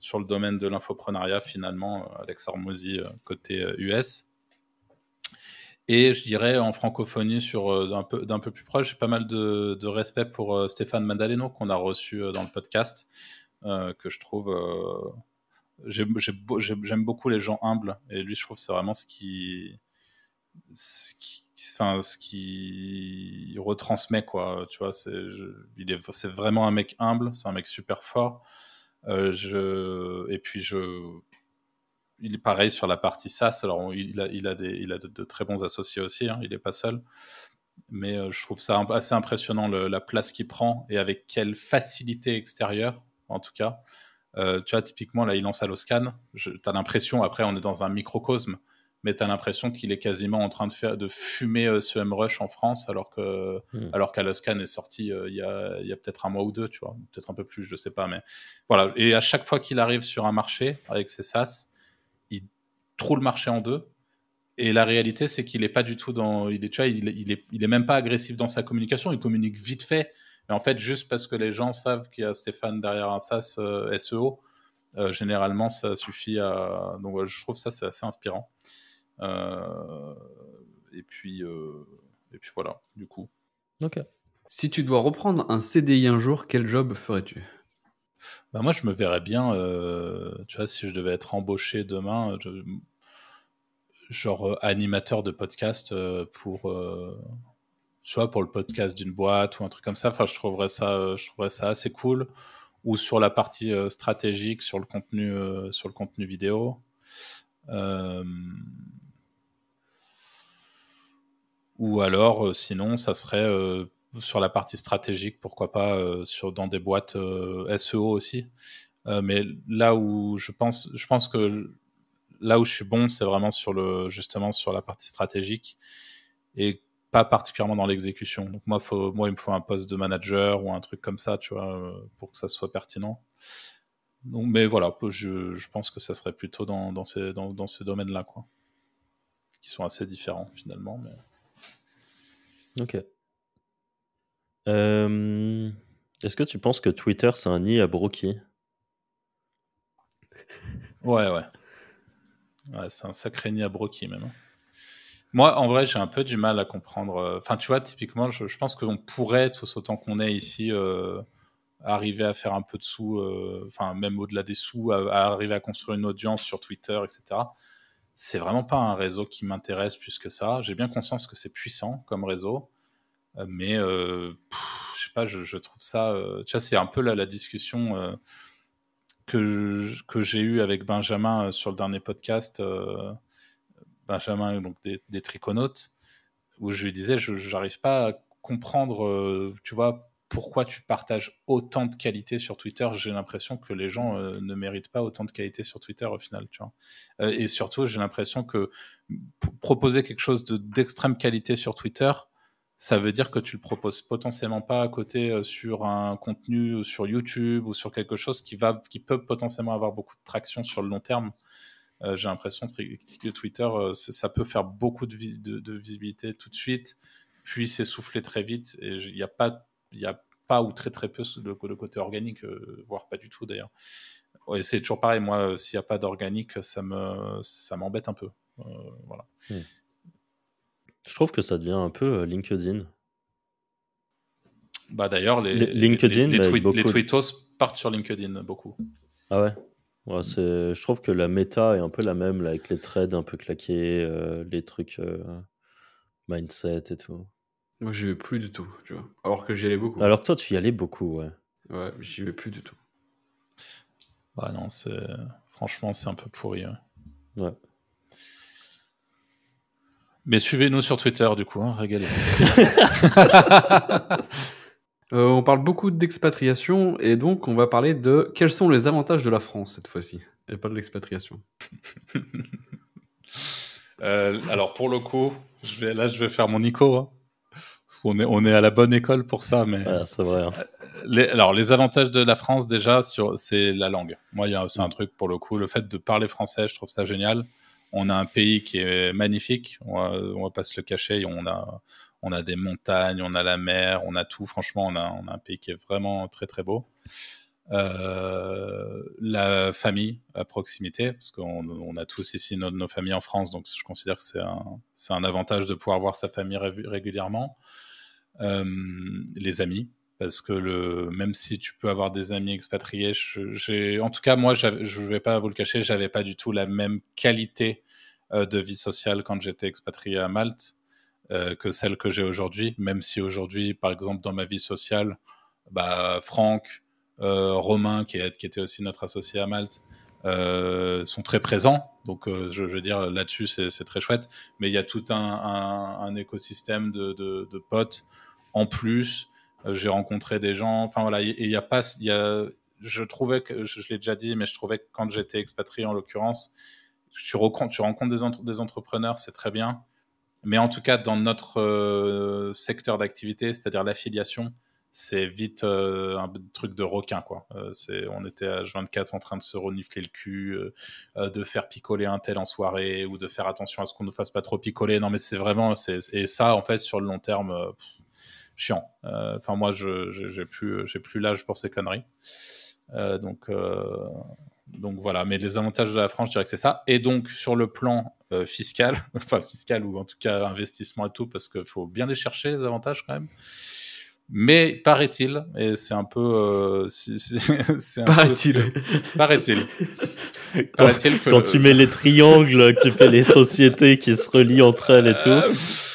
sur le domaine de l'infoprenariat, finalement, Alex Hormozy, euh, côté euh, U S. Et je dirais en francophonie, sur, euh, d'un, peu, d'un peu plus proche, j'ai pas mal de, de respect pour euh, Stéphane Madaleno, qu'on a reçu euh, dans le podcast, euh, que je trouve... Euh, j'ai, j'ai, j'ai, j'aime beaucoup les gens humbles, et lui, je trouve que c'est vraiment ce qui... Ce qui Enfin, ce qui retransmet, quoi, tu vois, c'est, je, il est, c'est vraiment un mec humble, c'est un mec super fort. Euh, je, et puis, je, il est pareil sur la partie SaaS. Alors, il a, il a, des, il a de, de très bons associés aussi, hein, il n'est pas seul. Mais euh, je trouve ça assez impressionnant, le, la place qu'il prend et avec quelle facilité extérieure, en tout cas. Euh, tu vois, typiquement, là, il lance Alloscan. Tu as l'impression, après, on est dans un microcosme, mais tu as l'impression qu'il est quasiment en train de, faire, de fumer euh, ce SEMrush en France, alors, que, mmh. alors qu'Alloscan est sorti euh, il y a, il y a peut-être un mois ou deux, tu vois, peut-être un peu plus, je sais pas. Mais voilà. Et à chaque fois qu'il arrive sur un marché avec ses SaaS, il troue le marché en deux. Et la réalité, c'est qu'il n'est pas du tout dans. Il est, tu vois, il, il, est, il est même pas agressif dans sa communication, il communique vite fait. Mais en fait, juste parce que les gens savent qu'il y a Stéphane derrière un SaaS euh, S E O, euh, généralement, ça suffit à. Donc, ouais, je trouve ça, c'est assez inspirant. Euh... Et, puis, euh... et puis, voilà, du coup. Ok. Si tu dois reprendre un C D I un jour, quel job ferais-tu ? Bah, moi, je me verrais bien, euh... tu vois, si je devais être embauché demain. Je... genre euh, animateur de podcast euh, pour euh, soit pour le podcast d'une boîte ou un truc comme ça. Enfin, je trouverais ça, euh, je trouverais ça assez cool. Ou sur la partie euh, stratégique, sur le contenu, euh, sur le contenu vidéo. Euh... Ou alors, euh, sinon, ça serait euh, sur la partie stratégique, pourquoi pas euh, sur dans des boîtes euh, S E O aussi. Euh, mais là où je pense, je pense que là où je suis bon, c'est vraiment sur le, justement sur la partie stratégique et pas particulièrement dans l'exécution. Donc moi, faut, moi, il me faut un poste de manager ou un truc comme ça, tu vois, pour que ça soit pertinent. Donc, mais voilà, je, je pense que ça serait plutôt dans, dans ces, dans, dans ces domaines-là, quoi, qui sont assez différents finalement. Mais... Ok. Euh, est-ce que tu penses que Twitter, c'est un nid à broquis ? Ouais, ouais. Ouais, c'est un sacré nid à broquis même. Moi, en vrai, j'ai un peu du mal à comprendre. Enfin, tu vois, typiquement, je, je pense qu'on pourrait, tous autant qu'on est ici, euh, arriver à faire un peu de sous, enfin, euh, même au-delà des sous, à, à arriver à construire une audience sur Twitter, et cetera. C'est vraiment pas un réseau qui m'intéresse plus que ça. J'ai bien conscience que c'est puissant comme réseau, euh, mais euh, pff, je sais pas, je, je trouve ça. Euh, tu vois, c'est un peu là, la discussion euh, que, que j'ai eue avec Benjamin euh, sur le dernier podcast. Euh, Benjamin, donc des, des Triconautes, où je lui disais, je n'arrive pas à comprendre, euh, tu vois, pourquoi tu partages autant de qualité sur Twitter. J'ai l'impression que les gens euh, ne méritent pas autant de qualité sur Twitter au final, tu vois. Euh, et surtout, j'ai l'impression que p- proposer quelque chose de, d'extrême qualité sur Twitter, ça veut dire que tu le proposes potentiellement pas à côté euh, sur un contenu sur YouTube ou sur quelque chose qui, va, qui peut potentiellement avoir beaucoup de traction sur le long terme. Euh, j'ai l'impression que Twitter, euh, ça peut faire beaucoup de, vi- de, de visibilité tout de suite, puis s'essouffler très vite. Et il n'y a pas, il y a pas ou très très peu le, le côté organique, euh, voire pas du tout d'ailleurs. Ouais, c'est toujours pareil. Moi, euh, s'il n'y a pas d'organique, ça me, ça m'embête un peu. Euh, voilà. Hmm. Je trouve que ça devient un peu euh, LinkedIn. Bah d'ailleurs, les, L- LinkedIn, les, les, les, tweet, les tweetos partent sur LinkedIn beaucoup. Ah ouais. Ouais, c'est... Je trouve que la méta est un peu la même, là, avec les threads un peu claqués, euh, les trucs euh, mindset et tout. Moi, j'y vais plus du tout, tu vois. Alors que j'y allais beaucoup. Alors toi, tu y allais beaucoup, ouais. Ouais, j'y vais plus du tout. Ouais, non, c'est... Franchement, c'est un peu pourri. Ouais. Ouais. Mais suivez-nous sur Twitter, du coup, hein, régalez-vous. euh, on parle beaucoup d'expatriation, et donc on va parler de quels sont les avantages de la France cette fois-ci, et pas de l'expatriation. euh, alors, pour le coup, je vais, là, je vais faire mon Nico. Hein. On est, on est à la bonne école pour ça, mais... Ouais, c'est vrai. Hein. Les, alors, les avantages de la France, déjà, sur, c'est la langue. Moi, y a, c'est un truc, pour le coup, le fait de parler français, je trouve ça génial. On a un pays qui est magnifique, on va, on va pas se le cacher. On a, on a des montagnes, on a la mer, on a tout. Franchement, on a, on a un pays qui est vraiment très, très beau. Euh, la famille à proximité, parce qu'on on a tous ici nos, nos familles en France, donc je considère que c'est un, c'est un avantage de pouvoir voir sa famille ré- régulièrement. Euh, les amis, parce que le, même si tu peux avoir des amis expatriés, je, j'ai, en tout cas moi, je ne vais pas vous le cacher, j'avais pas du tout la même qualité euh, de vie sociale quand j'étais expatrié à Malte euh, que celle que j'ai aujourd'hui, même si aujourd'hui, par exemple, dans ma vie sociale, bah, Franck, euh, Romain, qui, est, qui était aussi notre associé à Malte, euh, sont très présents. Donc, euh, je, je veux dire, là-dessus, c'est, c'est très chouette. Mais il y a tout un, un, un écosystème de, de, de potes. En plus, euh, j'ai rencontré des gens. Enfin, voilà, et il y a pas... Y a, je trouvais que, je, je l'ai déjà dit, mais je trouvais que quand j'étais expatrié, en l'occurrence, tu rencontres, tu rencontres des, entre, des entrepreneurs, c'est très bien. Mais en tout cas, dans notre euh, secteur d'activité, c'est-à-dire l'affiliation, c'est vite euh, un truc de requin, quoi. Euh, c'est, on était à H vingt-quatre en train de se renifler le cul, euh, euh, de faire picoler un tel en soirée, ou de faire attention à ce qu'on ne fasse pas trop picoler. Non, mais c'est vraiment... C'est, et ça, en fait, sur le long terme, euh, pff, chiant. Enfin, euh, moi, je, je, j'ai, plus, j'ai plus l'âge pour ces conneries. Euh, donc... Euh, Donc voilà, mais les avantages de la France, je dirais que c'est ça. Et donc sur le plan euh, fiscal, enfin fiscal ou en tout cas investissement et tout, parce qu'il faut bien les chercher, les avantages quand même. Mais paraît-il, et c'est un peu... Euh, c'est, c'est, c'est un paraît-il. Peu, paraît-il. Quand, paraît-il que quand le... tu mets les triangles, que tu fais les sociétés qui se relient entre elles et tout. Euh,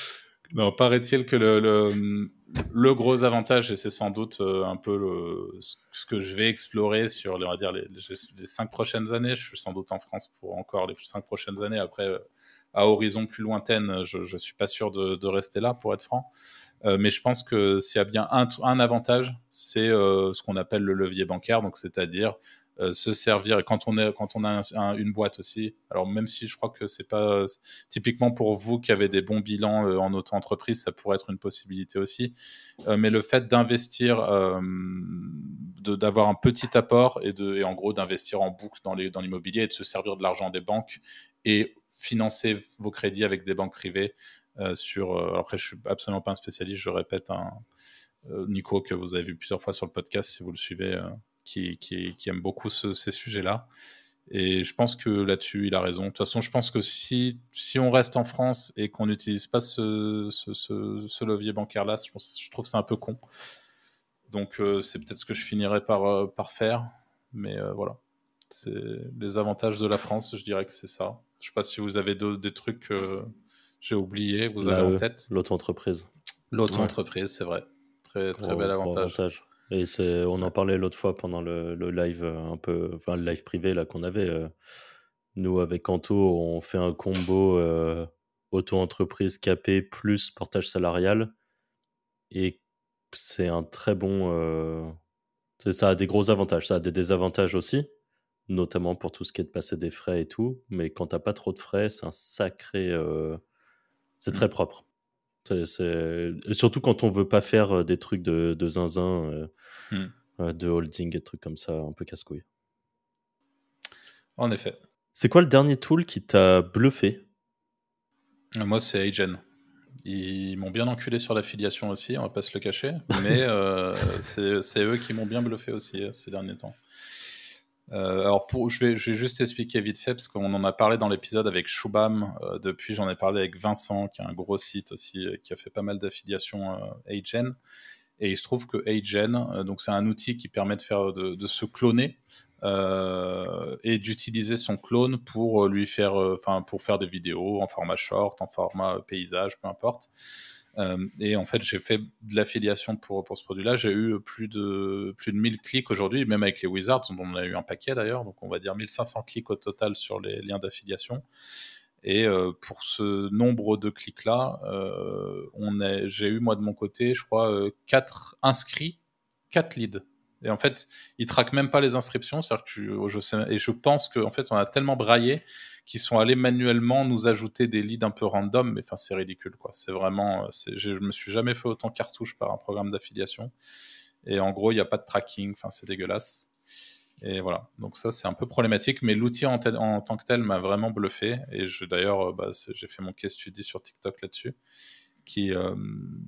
non, paraît-il que le... le Le gros avantage, et c'est sans doute euh, un peu le, ce que je vais explorer sur on va dire, les, les cinq prochaines années, je suis sans doute en France pour encore les cinq prochaines années, après euh, à horizon plus lointaine, je ne suis pas sûr de, de rester là, pour être franc, euh, mais je pense que s'il y a bien un, un avantage, c'est euh, ce qu'on appelle le levier bancaire, donc c'est-à-dire euh, se servir, et quand on, est, quand on a un, un, une boîte aussi, alors même si je crois que c'est pas typiquement pour vous qui avez des bons bilans euh, en auto-entreprise, ça pourrait être une possibilité aussi, euh, mais le fait d'investir, euh, de, d'avoir un petit apport et, de, et en gros d'investir en boucle dans, les, dans l'immobilier et de se servir de l'argent des banques et financer vos crédits avec des banques privées euh, sur, euh, après je suis absolument pas un spécialiste, je répète, un, euh, Nico que vous avez vu plusieurs fois sur le podcast si vous le suivez, euh, Qui, qui, qui aime beaucoup ce, ces sujets-là. Et je pense que là-dessus, il a raison. De toute façon, je pense que si, si on reste en France et qu'on n'utilise pas ce, ce, ce, ce levier bancaire-là, je, pense, je trouve que c'est un peu con. Donc, euh, c'est peut-être ce que je finirai par, euh, par faire. Mais euh, voilà. C'est les avantages de la France, je dirais que c'est ça. Je ne sais pas si vous avez de, des trucs que euh, j'ai oubliés, vous Là, avez en tête. L'auto-entreprise. L'auto-entreprise, ouais. C'est vrai. Très, très gros, bel avantage. avantage. Et c'est, on en parlait l'autre fois pendant le, le live un peu, enfin le live privé là qu'on avait. Euh, nous avec Anto, on fait un combo euh, auto-entreprise capée plus portage salarial, et c'est un très bon. Euh, ça a des gros avantages, ça a des désavantages aussi, notamment pour tout ce qui est de passer des frais et tout. Mais quand t'as pas trop de frais, c'est un sacré, euh, c'est mmh. très propre. C'est, c'est... Surtout quand on veut pas faire des trucs de, de zinzin, euh, mm. de holding et des trucs comme ça, un peu casse-couille. En effet. C'est quoi le dernier tool qui t'a bluffé ? Moi, c'est Agen. Ils m'ont bien enculé sur l'affiliation aussi, on va pas se le cacher, mais euh, c'est, c'est eux qui m'ont bien bluffé aussi euh, ces derniers temps. Euh, alors, pour, je, vais, je vais juste expliquer vite fait, parce qu'on en a parlé dans l'épisode avec Shubham, euh, depuis j'en ai parlé avec Vincent, qui a un gros site aussi, euh, qui a fait pas mal d'affiliations euh, Agen, et il se trouve que Agen, euh, donc c'est un outil qui permet de, faire, de, de se cloner, euh, et d'utiliser son clone pour lui faire, enfin euh, pour faire des vidéos en format short, en format paysage, peu importe. Euh, et en fait, j'ai fait de l'affiliation pour, pour ce produit-là. J'ai eu plus de, plus de mille clics aujourd'hui, même avec les Wizards, dont on a eu un paquet d'ailleurs. Donc, on va dire mille cinq cents clics au total sur les liens d'affiliation. Et euh, pour ce nombre de clics-là, euh, on a, j'ai eu, moi, de mon côté, je crois, euh, quatre inscrits, quatre leads. Et en fait, ils traquent même pas les inscriptions. C'est-à-dire que tu, je sais, et je pense qu'en fait, on a tellement braillé qu'ils sont allés manuellement nous ajouter des leads un peu random. Mais enfin, c'est ridicule, quoi. C'est vraiment, c'est, je me suis jamais fait autant cartouche par un programme d'affiliation. Et en gros, il n'y a pas de tracking. Enfin, c'est dégueulasse. Et voilà. Donc ça, c'est un peu problématique. Mais l'outil en, tel, en tant que tel m'a vraiment bluffé. Et je, d'ailleurs, bah, j'ai fait mon case study sur TikTok là-dessus. Qui, euh,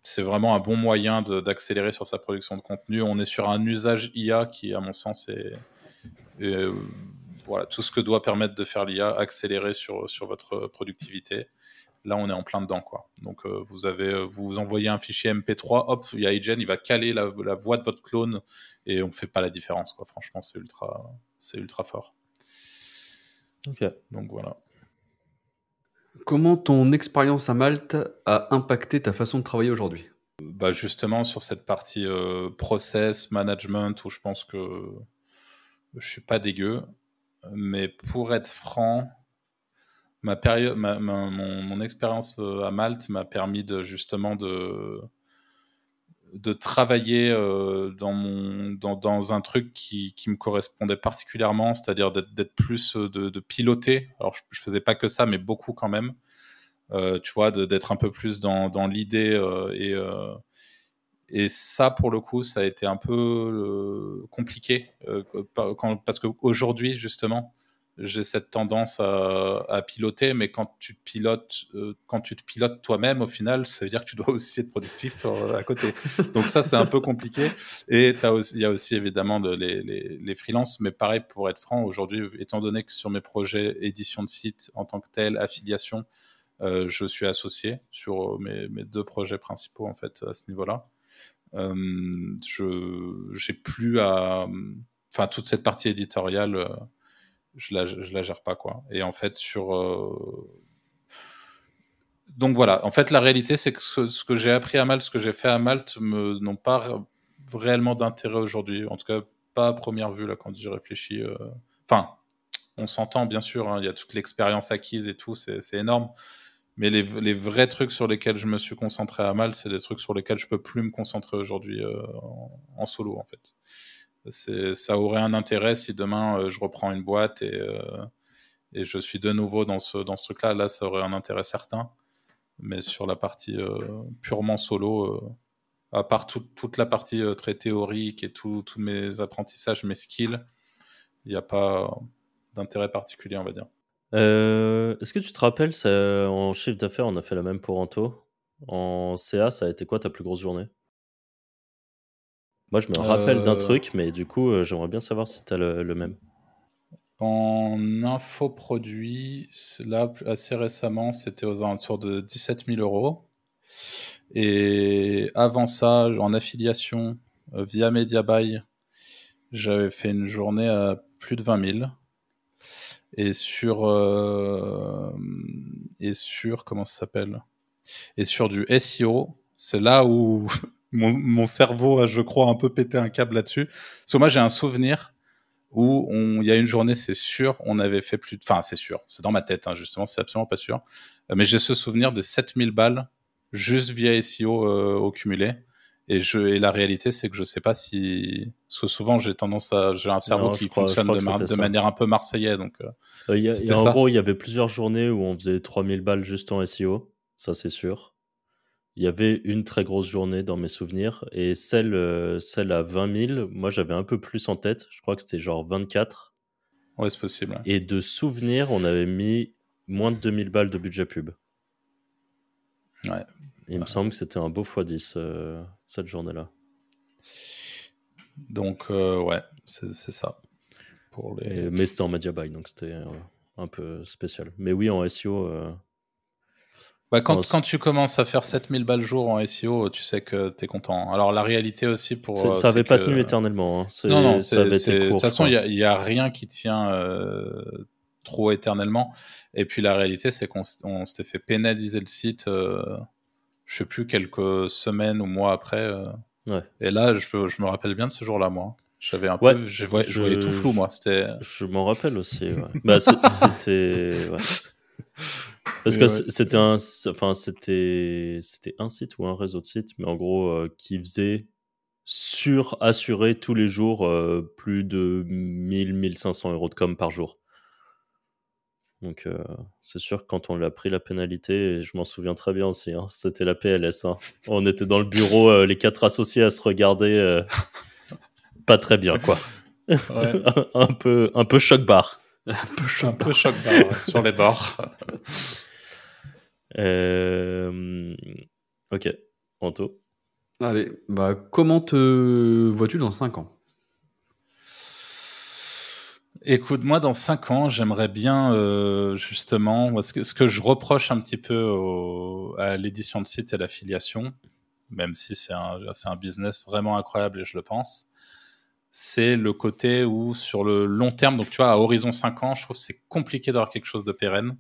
c'est vraiment un bon moyen de, d'accélérer sur sa production de contenu. On est sur un usage I A qui, à mon sens, est, est euh, voilà, tout ce que doit permettre de faire l'I A, accélérer sur, sur votre productivité. Là, on est en plein dedans, quoi. Donc, euh, vous avez, vous envoyez un fichier M P trois, hop, il y a iGen, il va caler la, la voix de votre clone et on fait pas la différence, quoi. Franchement, c'est ultra, c'est ultra fort. Ok. Donc voilà. Comment ton expérience à Malte a impacté ta façon de travailler aujourd'hui ? Bah justement sur cette partie euh, process management où je pense que je suis pas dégueu, mais pour être franc, ma période, ma, ma- mon, mon expérience euh, à Malte m'a permis de justement de de travailler euh, dans mon dans, dans un truc qui, qui me correspondait particulièrement, c'est-à-dire d'être, d'être plus euh, de, de piloter. Alors je, je faisais pas que ça, mais beaucoup quand même. Euh, tu vois, de, d'être un peu plus dans dans l'idée euh, et euh, Et ça, pour le coup, ça a été un peu euh, compliqué euh, quand, parce qu'aujourd'hui, justement, j'ai cette tendance à, à piloter, mais quand tu te pilotes, euh, quand tu te pilotes toi-même, au final, ça veut dire que tu dois aussi être productif euh, à côté. Donc ça, c'est un peu compliqué. Et il y a aussi évidemment de, les, les, les freelances, mais pareil, pour être franc, aujourd'hui, étant donné que sur mes projets édition de site en tant que tel, affiliation, euh, je suis associé sur mes, mes deux projets principaux en fait à ce niveau-là. Euh, je j'ai plus à, enfin toute cette partie éditoriale, euh, je la je la gère pas quoi. Et en fait sur euh... donc voilà, en fait la réalité c'est que ce, ce que j'ai appris à Malte, ce que j'ai fait à Malte, me n'ont pas r- réellement d'intérêt aujourd'hui. En tout cas pas à première vue là quand j'y réfléchis. euh. Enfin, on s'entend bien sûr, hein, il y a toute l'expérience acquise et tout, c'est c'est énorme. Mais les, les vrais trucs sur lesquels je me suis concentré à Malte, c'est des trucs sur lesquels je peux plus me concentrer aujourd'hui euh, en, en solo en fait. C'est, ça aurait un intérêt si demain euh, je reprends une boîte et, euh, et je suis de nouveau dans ce, dans ce truc-là. Là, ça aurait un intérêt certain. Mais sur la partie euh, purement solo, euh, à part tout, toute la partie euh, très théorique et tous mes apprentissages, mes skills, il n'y a pas d'intérêt particulier, on va dire. Euh, est-ce que tu te rappelles, ça, en chiffre d'affaires, on a fait la même pour Anto. En C A, ça a été quoi ta plus grosse journée? Moi, je me rappelle d'un Euh, truc, mais du coup, euh, j'aimerais bien savoir si tu as le, le même. En infoproduit, là, assez récemment, c'était aux alentours de dix-sept mille euros. Et avant ça, en affiliation, euh, via Mediabuy, j'avais fait une journée à plus de vingt mille. Et sur, euh, et sur, comment ça s'appelle? Et sur du S E O, c'est là où mon, mon cerveau a, je crois, un peu pété un câble là-dessus. Parce que moi, j'ai un souvenir où on, il y a une journée, c'est sûr, on avait fait plus de... Enfin, c'est sûr, c'est dans ma tête, hein, justement, c'est absolument pas sûr. Euh, mais j'ai ce souvenir des sept mille balles juste via S E O euh, au cumulé. Et, je, et la réalité, c'est que je sais pas si... Parce que souvent, j'ai tendance à... J'ai un cerveau Non, je qui crois, je fonctionne crois de, que mar- c'était de ça. manière un peu marseillais, donc euh, Euh, y a- y c'était a- en ça. gros, il y avait plusieurs journées où on faisait trois mille balles juste en S E O, ça c'est sûr. Il y avait une très grosse journée dans mes souvenirs, et celle, euh, celle à vingt mille, moi j'avais un peu plus en tête, je crois que c'était genre vingt-quatre. Ouais, c'est possible. Et de souvenir, on avait mis moins de deux mille balles de budget pub. Ouais. Il me Ouais. semble que c'était un beau fois dix euh, cette journée-là. Donc, euh, ouais, c'est c'est ça. Pour les... Et- mais c'était en media buy, donc c'était euh, un peu spécial. Mais oui, en S E O. euh, Bah, quand, en- quand tu commences à faire sept mille balles jour en S E O, tu sais que tu es content. Alors, la réalité aussi, pour, c'est- euh, ça c'est avait pas que... tenu éternellement. hein. Non, non, C'est- ça c'est, avait été c'est... de court, toute je façon, il crois. n'y a, il y a rien qui tient euh, trop éternellement. Et puis, la réalité, c'est qu'on s- on s'était fait pénaliser le site, euh, je sais plus, quelques semaines ou mois après. euh. Ouais. Et là, je, peux- je me rappelle bien de ce jour-là, moi. J'avais un Ouais, peu... Je voyais, je voyais tout je, flou, moi. C'était... je m'en rappelle aussi. Ouais. Bah, c'est- c'était. Ouais. Parce Mais que ouais, c- c'était un, c- enfin c'était, c'était un site ou un réseau de sites, mais en gros euh, qui faisait sur-assurer tous les jours euh, plus de mille, mille cinq cents euros de com par jour. Donc euh, c'est sûr que quand on l'a pris la pénalité, et je m'en souviens très bien aussi, hein, c'était la P L S. Hein. On était dans le bureau, euh, les quatre associés à se regarder, euh, pas très bien quoi. ouais. un peu, un peu choc-barre. Un peu chaud. Un peu choc barre, ouais, sur les bords. Euh, ok. Anto? Allez, bah, comment te vois-tu dans cinq ans? Écoute, moi, dans cinq ans, j'aimerais bien, euh, justement, ce que, ce que je reproche un petit peu au, à l'édition de site et l'affiliation, même si c'est un, c'est un business vraiment incroyable et je le pense, c'est le côté où, sur le long terme, donc tu vois, à horizon cinq ans, je trouve que c'est compliqué d'avoir quelque chose de pérenne.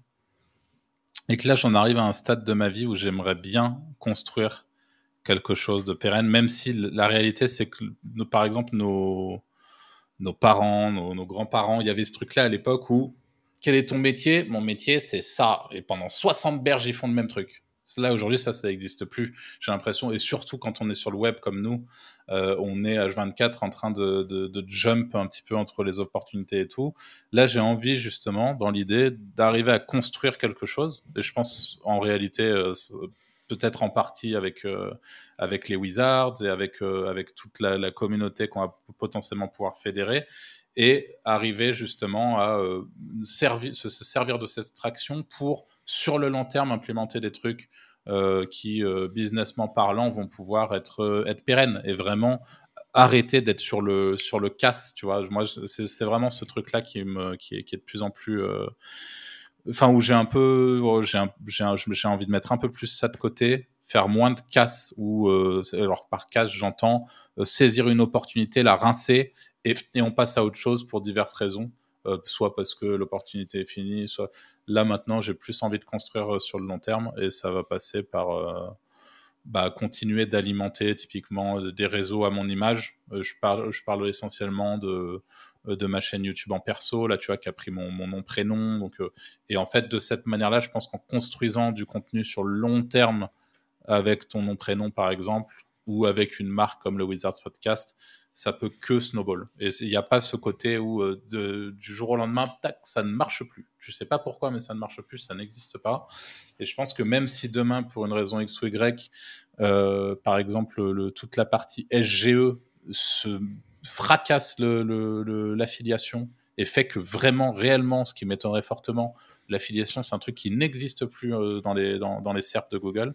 Et que là, j'en arrive à un stade de ma vie où j'aimerais bien construire quelque chose de pérenne, même si la réalité, c'est que, par exemple, nos, nos parents, nos, nos grands-parents, il y avait ce truc-là à l'époque où, quel est ton métier? Mon métier, c'est ça. Et pendant soixante berges, ils font le même truc. Là, aujourd'hui, ça, ça n'existe plus, j'ai l'impression. Et surtout, quand on est sur le web comme nous, euh, on est H vingt-quatre en train de, de, de jump un petit peu entre les opportunités et tout. Là, j'ai envie, justement, dans l'idée, d'arriver à construire quelque chose. Et je pense, en réalité, euh, peut-être en partie avec, euh, avec les Wizards et avec, euh, avec toute la, la communauté qu'on va potentiellement pouvoir fédérer, et arriver justement à euh, servir, se, se servir de cette traction pour, sur le long terme, implémenter des trucs euh, qui, euh, businessment parlant, vont pouvoir être, euh, être pérennes et vraiment arrêter d'être sur le, sur le casse, tu vois. Moi, c'est, c'est vraiment ce truc-là qui, me, qui, est, qui est de plus en plus... Euh, enfin, où j'ai un peu... J'ai, un, j'ai, un, j'ai envie de mettre un peu plus ça de côté, faire moins de casse, ou euh, alors par casse, j'entends euh, saisir une opportunité, la rincer, et, et on passe à autre chose pour diverses raisons. Euh, soit parce que l'opportunité est finie, soit là maintenant j'ai plus envie de construire euh, sur le long terme, et ça va passer par euh, bah, continuer d'alimenter typiquement euh, des réseaux à mon image. Euh, je parle, je parle essentiellement de, euh, de ma chaîne YouTube en perso, là tu vois, qui a pris mon, mon nom prénom. Donc, euh, et en fait de cette manière-là, je pense qu'en construisant du contenu sur le long terme avec ton nom prénom par exemple, ou avec une marque comme le Wizards Podcast, ça peut que snowball. Et il n'y a pas ce côté où euh, de, du jour au lendemain, tac, ça ne marche plus. Je sais pas pourquoi, mais ça ne marche plus, ça n'existe pas. Et je pense que même si demain, pour une raison X ou Y, euh, par exemple, le, toute la partie S G E se fracasse le, le, le, l'affiliation et fait que vraiment, réellement, ce qui m'étonnerait fortement, l'affiliation, c'est un truc qui n'existe plus euh, dans, les, dans, dans les S E R P de Google.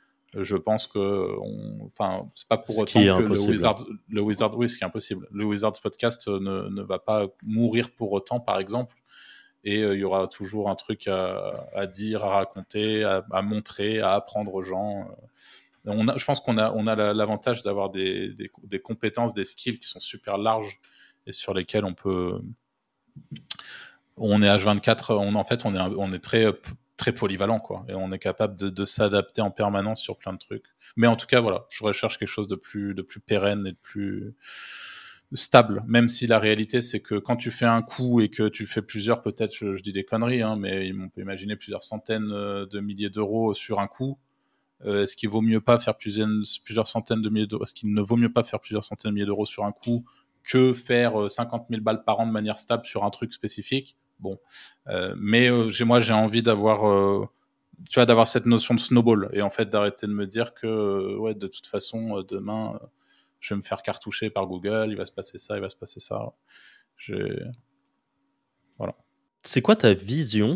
Je pense que, on, enfin, c'est pas pour Ce autant que le impossible. Wizard, le Wizard, oui, ce qui est impossible. Le Wizards Podcast ne, ne va pas mourir pour autant, par exemple. Et il euh, y aura toujours un truc à, à dire, à raconter, à, à montrer, à apprendre aux gens. On a, je pense qu'on a, on a la, l'avantage d'avoir des, des, des compétences, des skills qui sont super larges et sur lesquels on peut. On est H vingt-quatre, on, en fait, on est, on est très, très polyvalent, quoi. Et on est capable de, de s'adapter en permanence sur plein de trucs. Mais en tout cas, voilà, je recherche quelque chose de plus, de plus pérenne et de plus stable, même si la réalité, c'est que quand tu fais un coup et que tu fais plusieurs, peut-être, je, je dis des conneries, hein, mais on peut imaginer plusieurs centaines de milliers d'euros sur un coup. Euh, est-ce qu'il vaut mieux pas faire plusieurs, plusieurs centaines de milliers d'euros, est-ce qu'il ne vaut mieux pas faire plusieurs centaines de milliers d'euros sur un coup que faire cinquante mille balles par an de manière stable sur un truc spécifique? Bon, euh, mais euh, j'ai, moi, j'ai envie d'avoir, euh, tu vois, d'avoir cette notion de snowball, et en fait d'arrêter de me dire que, euh, ouais, de toute façon, euh, demain, euh, je vais me faire cartoucher par Google, il va se passer ça, il va se passer ça. J'ai... Voilà. C'est quoi ta vision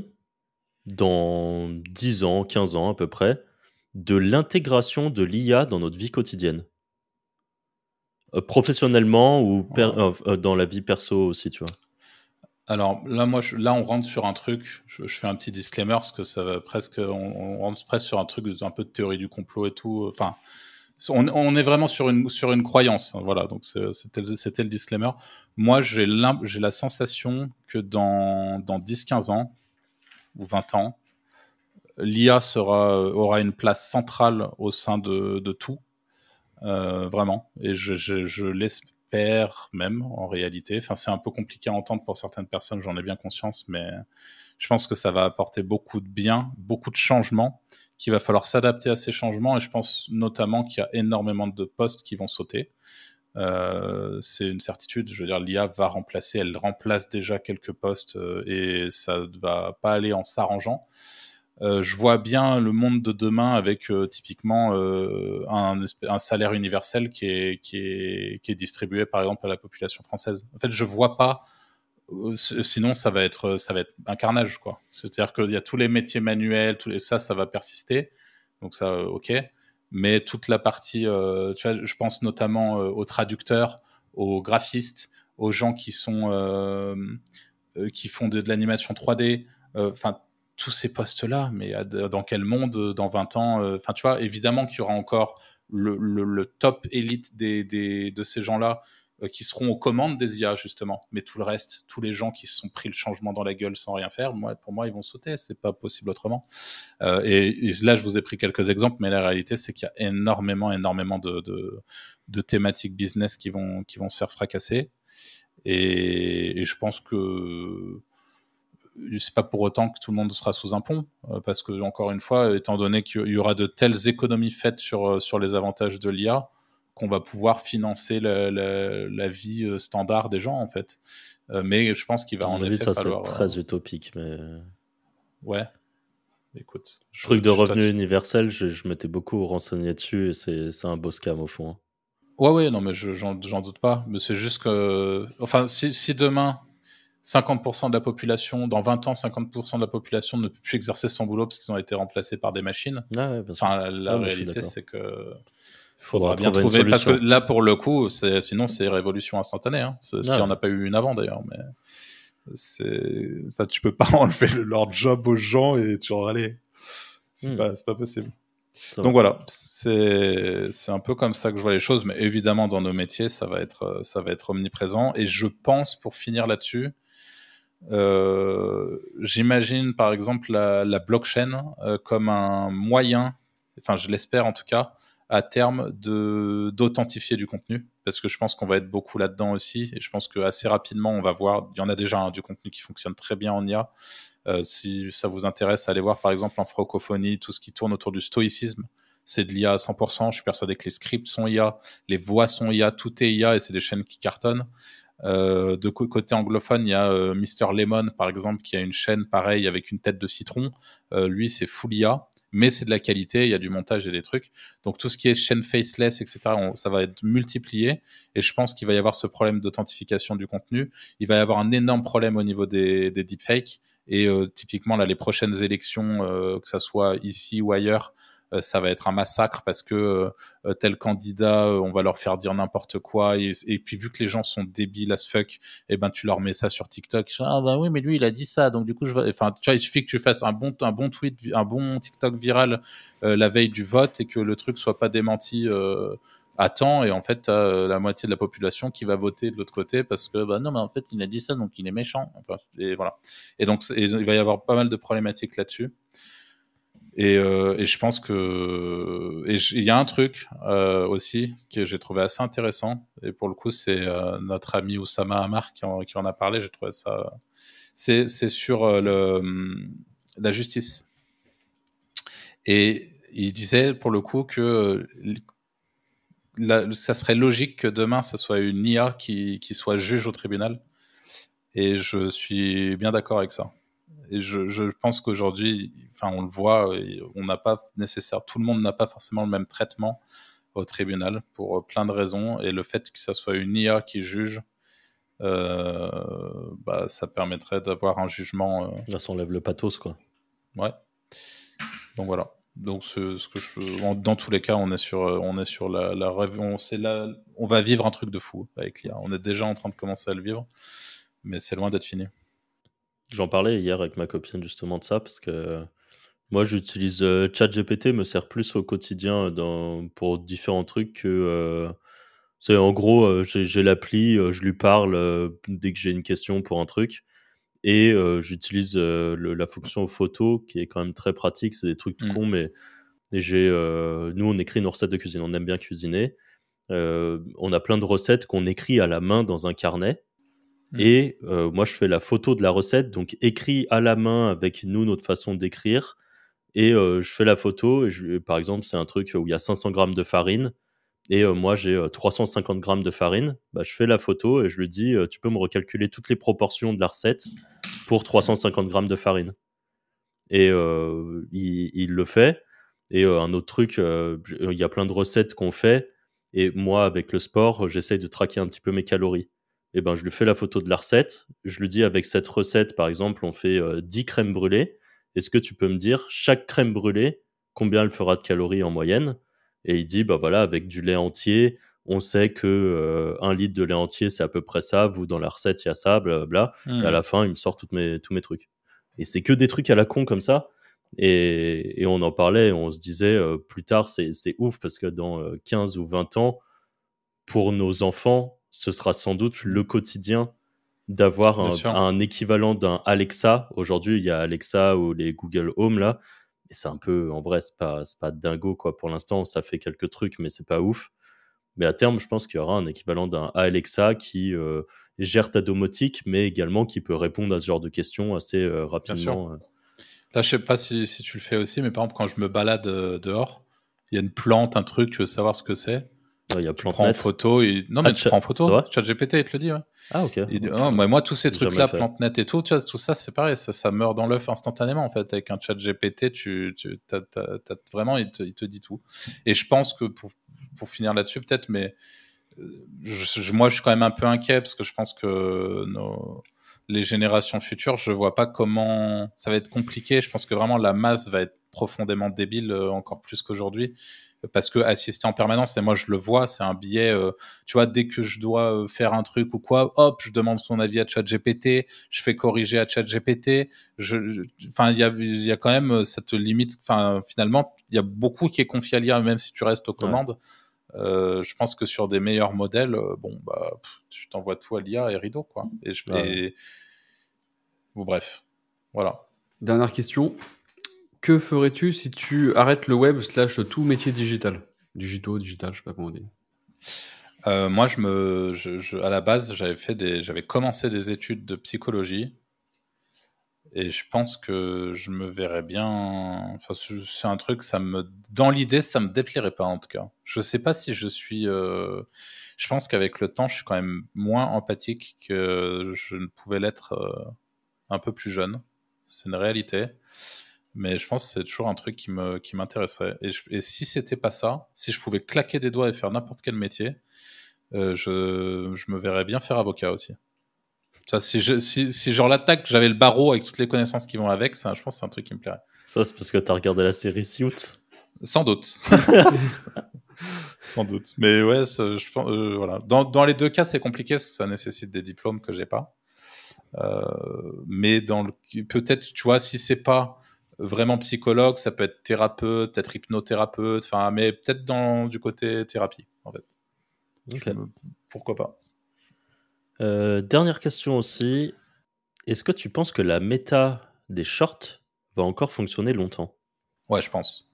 dans dix ans, quinze ans à peu près, de l'intégration de l'I A dans notre vie quotidienne? Euh, professionnellement ou per- Ouais. euh, dans la vie perso aussi, tu vois? Alors là, moi, je, là, on rentre sur un truc. Je, je fais un petit disclaimer parce que ça va presque, on, on rentre presque sur un truc un peu de théorie du complot et tout. Enfin, on, on est vraiment sur une sur une croyance. Hein, voilà. Donc c'est, c'était c'était le disclaimer. Moi, j'ai j'ai la sensation que dans dans dix quinze ans ou vingt ans, l'I A sera aura une place centrale au sein de de tout. Euh, vraiment. Et je, je, je l'espère même, en réalité. Enfin, c'est un peu compliqué à entendre pour certaines personnes, j'en ai bien conscience, mais je pense que ça va apporter beaucoup de bien, beaucoup de changements, qu'il va falloir s'adapter à ces changements, et je pense notamment qu'il y a énormément de postes qui vont sauter. Euh, c'est une certitude, je veux dire, l'I A va remplacer, elle remplace déjà quelques postes, euh, et ça ne va pas aller en s'arrangeant. Euh, je vois bien le monde de demain avec euh, typiquement euh, un, un salaire universel qui est, qui, est, qui est distribué par exemple à la population française. En fait, je vois pas, euh, sinon ça va être, ça va être un carnage, quoi. C'est-à-dire qu'il y a tous les métiers manuels, tous les, ça, ça va persister. Donc ça, euh, ok. mais toute la partie, euh, tu vois, je pense notamment euh, aux traducteurs, aux graphistes, aux gens qui sont euh, euh, qui font de, de l'animation trois D, enfin euh, tous ces postes-là, mais dans quel monde dans vingt ans, enfin euh, tu vois, évidemment qu'il y aura encore le, le, le top élite des, des, de ces gens-là euh, qui seront aux commandes des I A justement, mais tout le reste, tous les gens qui se sont pris le changement dans la gueule sans rien faire, moi, pour moi ils vont sauter, c'est pas possible autrement. Euh, et, et là je vous ai pris quelques exemples, mais la réalité c'est qu'il y a énormément, énormément de, de, de thématiques business qui vont, qui vont se faire fracasser, et, et je pense que c'est pas pour autant que tout le monde sera sous un pont, euh, parce que, encore une fois, étant donné qu'il y aura de telles économies faites sur, sur les avantages de l'I A, qu'on va pouvoir financer la, la, la vie standard des gens, en fait. Euh, mais je pense qu'il va en effet ça, falloir... c'est très euh... utopique, mais... Ouais. Écoute. Je, Truc de revenu touch... universel, je, je m'étais beaucoup renseigné dessus, et c'est, c'est un beau scam, au fond. Ouais, ouais, non, mais je, j'en, j'en doute pas. Mais c'est juste que... Enfin, si, si demain... cinquante pour cent de la population, dans vingt ans, cinquante pour cent de la population ne peut plus exercer son boulot parce qu'ils ont été remplacés par des machines. Ah ouais, enfin, la, la ah, réalité, c'est que il faudra, faudra bien trouver, trouver parce que là, pour le coup, c'est, sinon, c'est révolution instantanée. Hein. C'est, ah si ouais. on n'a pas eu une avant, d'ailleurs. Mais c'est... Enfin, tu peux pas enlever le, leur job aux gens et tu en aller. C'est, hmm. pas, c'est pas possible. Ça Donc va. Voilà, c'est, c'est un peu comme ça que je vois les choses. Mais évidemment, dans nos métiers, ça va être, ça va être omniprésent. Et je pense, pour finir là-dessus, Euh, j'imagine par exemple la, la blockchain euh, comme un moyen, enfin je l'espère en tout cas, à terme de, d'authentifier du contenu, parce que je pense qu'on va être beaucoup là-dedans aussi, et je pense qu'assez rapidement on va voir, il y en a déjà hein, du contenu qui fonctionne très bien en I A. Euh, si ça vous intéresse, allez voir par exemple en francophonie, tout ce qui tourne autour du stoïcisme, c'est de l'I A à cent pour cent, je suis persuadé que les scripts sont I A, les voix sont I A, tout est I A, et c'est des chaînes qui cartonnent. Euh, de côté anglophone, il y a euh, Mister Lemon, par exemple, qui a une chaîne pareille avec une tête de citron. Euh, lui, c'est full I A, mais c'est de la qualité, il y a du montage et des trucs. Donc, tout ce qui est chaîne faceless, et cetera, on, ça va être multiplié. Et je pense qu'il va y avoir ce problème d'authentification du contenu. Il va y avoir un énorme problème au niveau des, des deepfakes. Et euh, typiquement, là, les prochaines élections, euh, que ça soit ici ou ailleurs, euh, ça va être un massacre parce que euh, tel candidat, euh, on va leur faire dire n'importe quoi. Et, et puis, vu que les gens sont débiles as fuck, eh ben, tu leur mets ça sur TikTok. Ils sont, ah bah oui, mais lui, il a dit ça. Donc, du coup, je vais... enfin, tu vois, il suffit que tu fasses un bon, un bon tweet, un bon TikTok viral euh, la veille du vote et que le truc soit pas démenti euh, à temps. Et en fait, tu as la moitié de la population qui va voter de l'autre côté parce que, bah non, mais en fait, il a dit ça, donc il est méchant. Enfin, et voilà. Et donc, et il va y avoir pas mal de problématiques là-dessus. Et, euh, et je pense que et il y a un truc euh, aussi que j'ai trouvé assez intéressant, et pour le coup c'est euh, notre ami Oussama Hamar qui en, qui en a parlé. J'ai trouvé ça, c'est c'est sur euh, le la justice, et il disait pour le coup que la, ça serait logique que demain ça soit une I A qui qui soit juge au tribunal, et je suis bien d'accord avec ça. Et je, je pense qu'aujourd'hui, enfin, on le voit, on n'a pas nécessaire, tout le monde n'a pas forcément le même traitement au tribunal pour plein de raisons. Et le fait que ça soit une I A qui juge, euh, bah, ça permettrait d'avoir un jugement. Euh... Là, ça enlève le pathos, quoi. Ouais. Donc voilà. Donc ce, ce que je, dans tous les cas, on est sur, on est sur la, la rêve. On, c'est la, on va vivre un truc de fou avec l'I A. On est déjà en train de commencer à le vivre, mais c'est loin d'être fini. J'en parlais hier avec ma copine justement de ça, parce que moi j'utilise euh, ChatGPT, me sert plus au quotidien dans, pour différents trucs que euh, c'est en gros euh, j'ai, j'ai l'appli, euh, je lui parle euh, dès que j'ai une question pour un truc, et euh, j'utilise euh, le, la fonction photo qui est quand même très pratique. C'est des trucs tout mmh. cons, mais j'ai euh, nous on écrit nos recettes de cuisine, on aime bien cuisiner, euh, on a plein de recettes qu'on écrit à la main dans un carnet. Et euh, moi, je fais la photo de la recette, donc écrit à la main avec nous, notre façon d'écrire. Et euh, je fais la photo. Et je, par exemple, c'est un truc où il y a cinq cents grammes de farine. Et euh, moi, j'ai euh, trois cent cinquante grammes de farine. Bah, je fais la photo et je lui dis, euh, tu peux me recalculer toutes les proportions de la recette pour trois cent cinquante grammes de farine. Et euh, il, il le fait. Et euh, un autre truc, euh, il y a plein de recettes qu'on fait. Et moi, avec le sport, j'essaye de traquer un petit peu mes calories. Eh ben, je lui fais la photo de la recette. Je lui dis, avec cette recette, par exemple, on fait euh, dix crèmes brûlées. Est-ce que tu peux me dire, chaque crème brûlée, combien elle fera de calories en moyenne ? Et il dit, bah voilà, avec du lait entier, on sait que euh, un litre de lait entier, c'est à peu près ça. Vous, dans la recette, il y a ça, blablabla. Mmh. Et à la fin, il me sort toutes mes, tous mes trucs. Et c'est que des trucs à la con comme ça. Et, et on en parlait, et on se disait, euh, plus tard, c'est, c'est ouf, parce que dans euh, quinze ou vingt ans, pour nos enfants, ce sera sans doute le quotidien d'avoir un, un équivalent d'un Alexa. Aujourd'hui, il y a Alexa ou les Google Home, là. Et c'est un peu, en vrai, c'est pas, c'est pas dingo, quoi. Pour l'instant, ça fait quelques trucs, mais c'est pas ouf. Mais à terme, je pense qu'il y aura un équivalent d'un Alexa qui euh, gère ta domotique, mais également qui peut répondre à ce genre de questions assez euh, rapidement. Bien sûr. Là, je sais pas si, si tu le fais aussi, mais par exemple, quand je me balade euh, dehors, il y a une plante, un truc, tu veux savoir ce que c'est. Il y a tu prends en photo. Et... Non, ah, mais tu prends en photo. ChatGPT, il te le dit. Ouais. Ah, ok. Et, oh, moi, moi, tous ces trucs-là, PlanteNet et tout, tu vois, tout ça, c'est pareil. Ça, ça meurt dans l'œuf instantanément, en fait. Avec un ChatGPT, tu, tu t'as, t'as, t'as, vraiment, il te, il te dit tout. Et je pense que pour, pour finir là-dessus, peut-être, mais je, je, moi, je suis quand même un peu inquiet parce que je pense que nos, les générations futures, je vois pas comment ça va être compliqué. Je pense que vraiment la masse va être profondément débile, euh, encore plus qu'aujourd'hui. Parce que assister en permanence, et moi je le vois, c'est un biais, euh, tu vois, dès que je dois euh, faire un truc ou quoi, hop, je demande son avis à ChatGPT, je fais corriger à ChatGPT, je, enfin, il y a, il y a quand même cette limite, enfin, finalement, il y a beaucoup qui est confié à l'I A, même si tu restes aux commandes. Ouais. Euh, je pense que sur des meilleurs modèles, euh, bon, bah, pff, tu t'envoies tout à l'I A et rideau, quoi. Et, je, ouais. et... Bon, bref, voilà. Dernière question. Que ferais-tu si tu arrêtes le web slash tout métier digital, digitaux, digital, je sais pas comment on dit. Euh, moi, je me, je, je, à la base, j'avais fait des, j'avais commencé des études de psychologie, et je pense que je me verrais bien. Enfin, c'est un truc, ça me, dans l'idée, ça me déplairait pas en tout cas. Je sais pas si je suis. Euh... Je pense qu'avec le temps, je suis quand même moins empathique que je ne pouvais l'être euh, un peu plus jeune. C'est une réalité. Mais je pense que c'est toujours un truc qui, me, qui m'intéresserait. Et, je, et si c'était pas ça, si je pouvais claquer des doigts et faire n'importe quel métier, euh, je, je me verrais bien faire avocat aussi. Tu vois, si, je, si, si genre l'attaque, j'avais le barreau avec toutes les connaissances qui vont avec, ça, je pense que c'est un truc qui me plairait. Ça, c'est parce que t'as regardé la série Suits. Sans doute. Sans doute. Mais ouais, je pense, euh, voilà. Dans, dans les deux cas, c'est compliqué, parce que ça nécessite des diplômes que j'ai pas. Euh, mais dans le, peut-être, tu vois, si c'est pas vraiment psychologue, ça peut être thérapeute, peut-être hypnothérapeute, enfin, mais peut-être dans du côté thérapie, en fait. Okay. Me... Pourquoi pas. Euh, dernière question aussi. Est-ce que tu penses que la méta des shorts va encore fonctionner longtemps ? Ouais, je pense.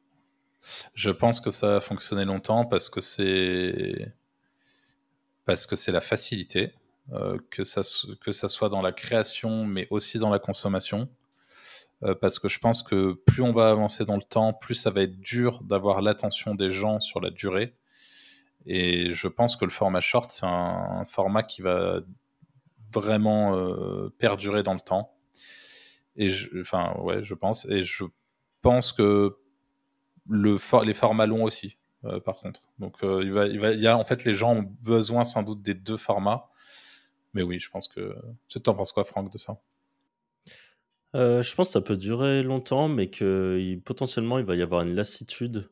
Je pense que ça va fonctionner longtemps parce que c'est parce que c'est la facilité, euh, que ça que ça soit dans la création, mais aussi dans la consommation. Euh, parce que je pense que plus on va avancer dans le temps, plus ça va être dur d'avoir l'attention des gens sur la durée. Et je pense que le format short, c'est un, un format qui va vraiment euh, perdurer dans le temps. Et je, enfin, ouais, je pense. Et je pense que le for- les formats longs aussi, euh, par contre. Donc, euh, il va, il va, il y a en fait, les gens ont besoin sans doute des deux formats. Mais oui, je pense que. Tu t'en penses quoi, Franck, de ça ? Euh, je pense que ça peut durer longtemps, mais que il, potentiellement il va y avoir une lassitude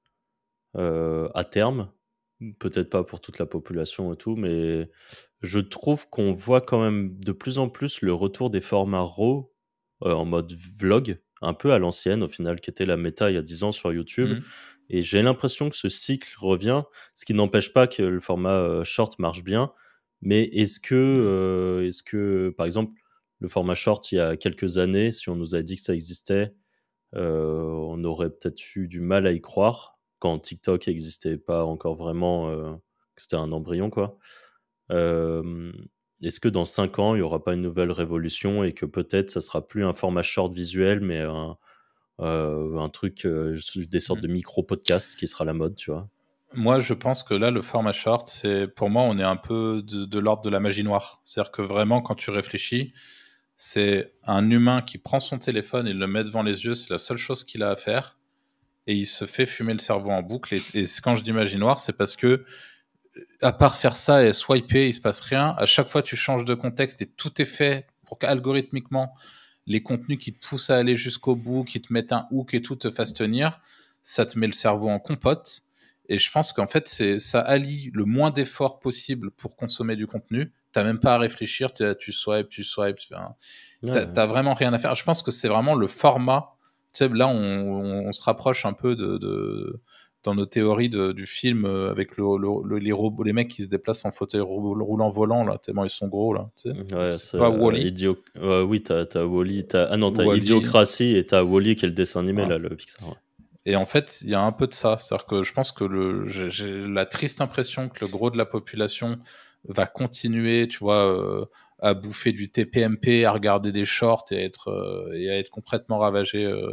euh, à terme. Peut-être pas pour toute la population et tout, mais je trouve qu'on voit quand même de plus en plus le retour des formats raw euh, en mode vlog, un peu à l'ancienne au final, qui était la méta il y a dix ans sur YouTube. Mmh. Et j'ai l'impression que ce cycle revient, ce qui n'empêche pas que le format euh, short marche bien. Mais est-ce que, euh, est-ce que, par exemple, le format short, il y a quelques années, si on nous avait dit que ça existait, euh, on aurait peut-être eu du mal à y croire quand TikTok n'existait pas encore vraiment, euh, que c'était un embryon, quoi. Euh, est-ce que dans cinq ans, il n'y aura pas une nouvelle révolution et que peut-être ça sera plus un format short visuel, mais un, euh, un truc, euh, des sortes mmh. de micro-podcasts qui sera la mode, tu vois ? Moi, je pense que là, le format short, c'est, pour moi, on est un peu de, de l'ordre de la magie noire. C'est-à-dire que vraiment, quand tu réfléchis, c'est un humain qui prend son téléphone et le met devant les yeux, c'est la seule chose qu'il a à faire, et il se fait fumer le cerveau en boucle. Et, et quand je dis magie noire, c'est parce que, à part faire ça et swiper, il se passe rien. À chaque fois, tu changes de contexte et tout est fait pour qu'algorithmiquement, les contenus qui te poussent à aller jusqu'au bout, qui te mettent un hook et tout, te fassent tenir. ça te met le cerveau en compote. Et je pense qu'en fait, c'est, ça allie le moins d'efforts possible pour consommer du contenu. T'as même pas à réfléchir, tu swipe, tu swipe, tu fais un... Ouais, t'as, ouais. t'as vraiment rien à faire. Je pense que c'est vraiment le format. Tu sais, là, on, on, on se rapproche un peu de, de dans nos théories de, du film euh, avec le, le, le, les robots, les mecs qui se déplacent en fauteuil roulant volant là, tellement ils sont gros là. Tu sais. Ouais, c'est c'est pas euh, Wall-E. Idio... euh, oui, t'as, t'as Wall-E, t'as... Ah non, t'as Wall-E. Idiocratie et t'as Wall-E qui est le dessin animé, Voilà. là, le Pixar. Ouais. Et en fait, il y a un peu de ça. C'est-à-dire que je pense que le, j'ai, j'ai la triste impression que le gros de la population va continuer, tu vois, euh, à bouffer du T P M P, à regarder des shorts et, être, euh, et à être complètement ravagé euh,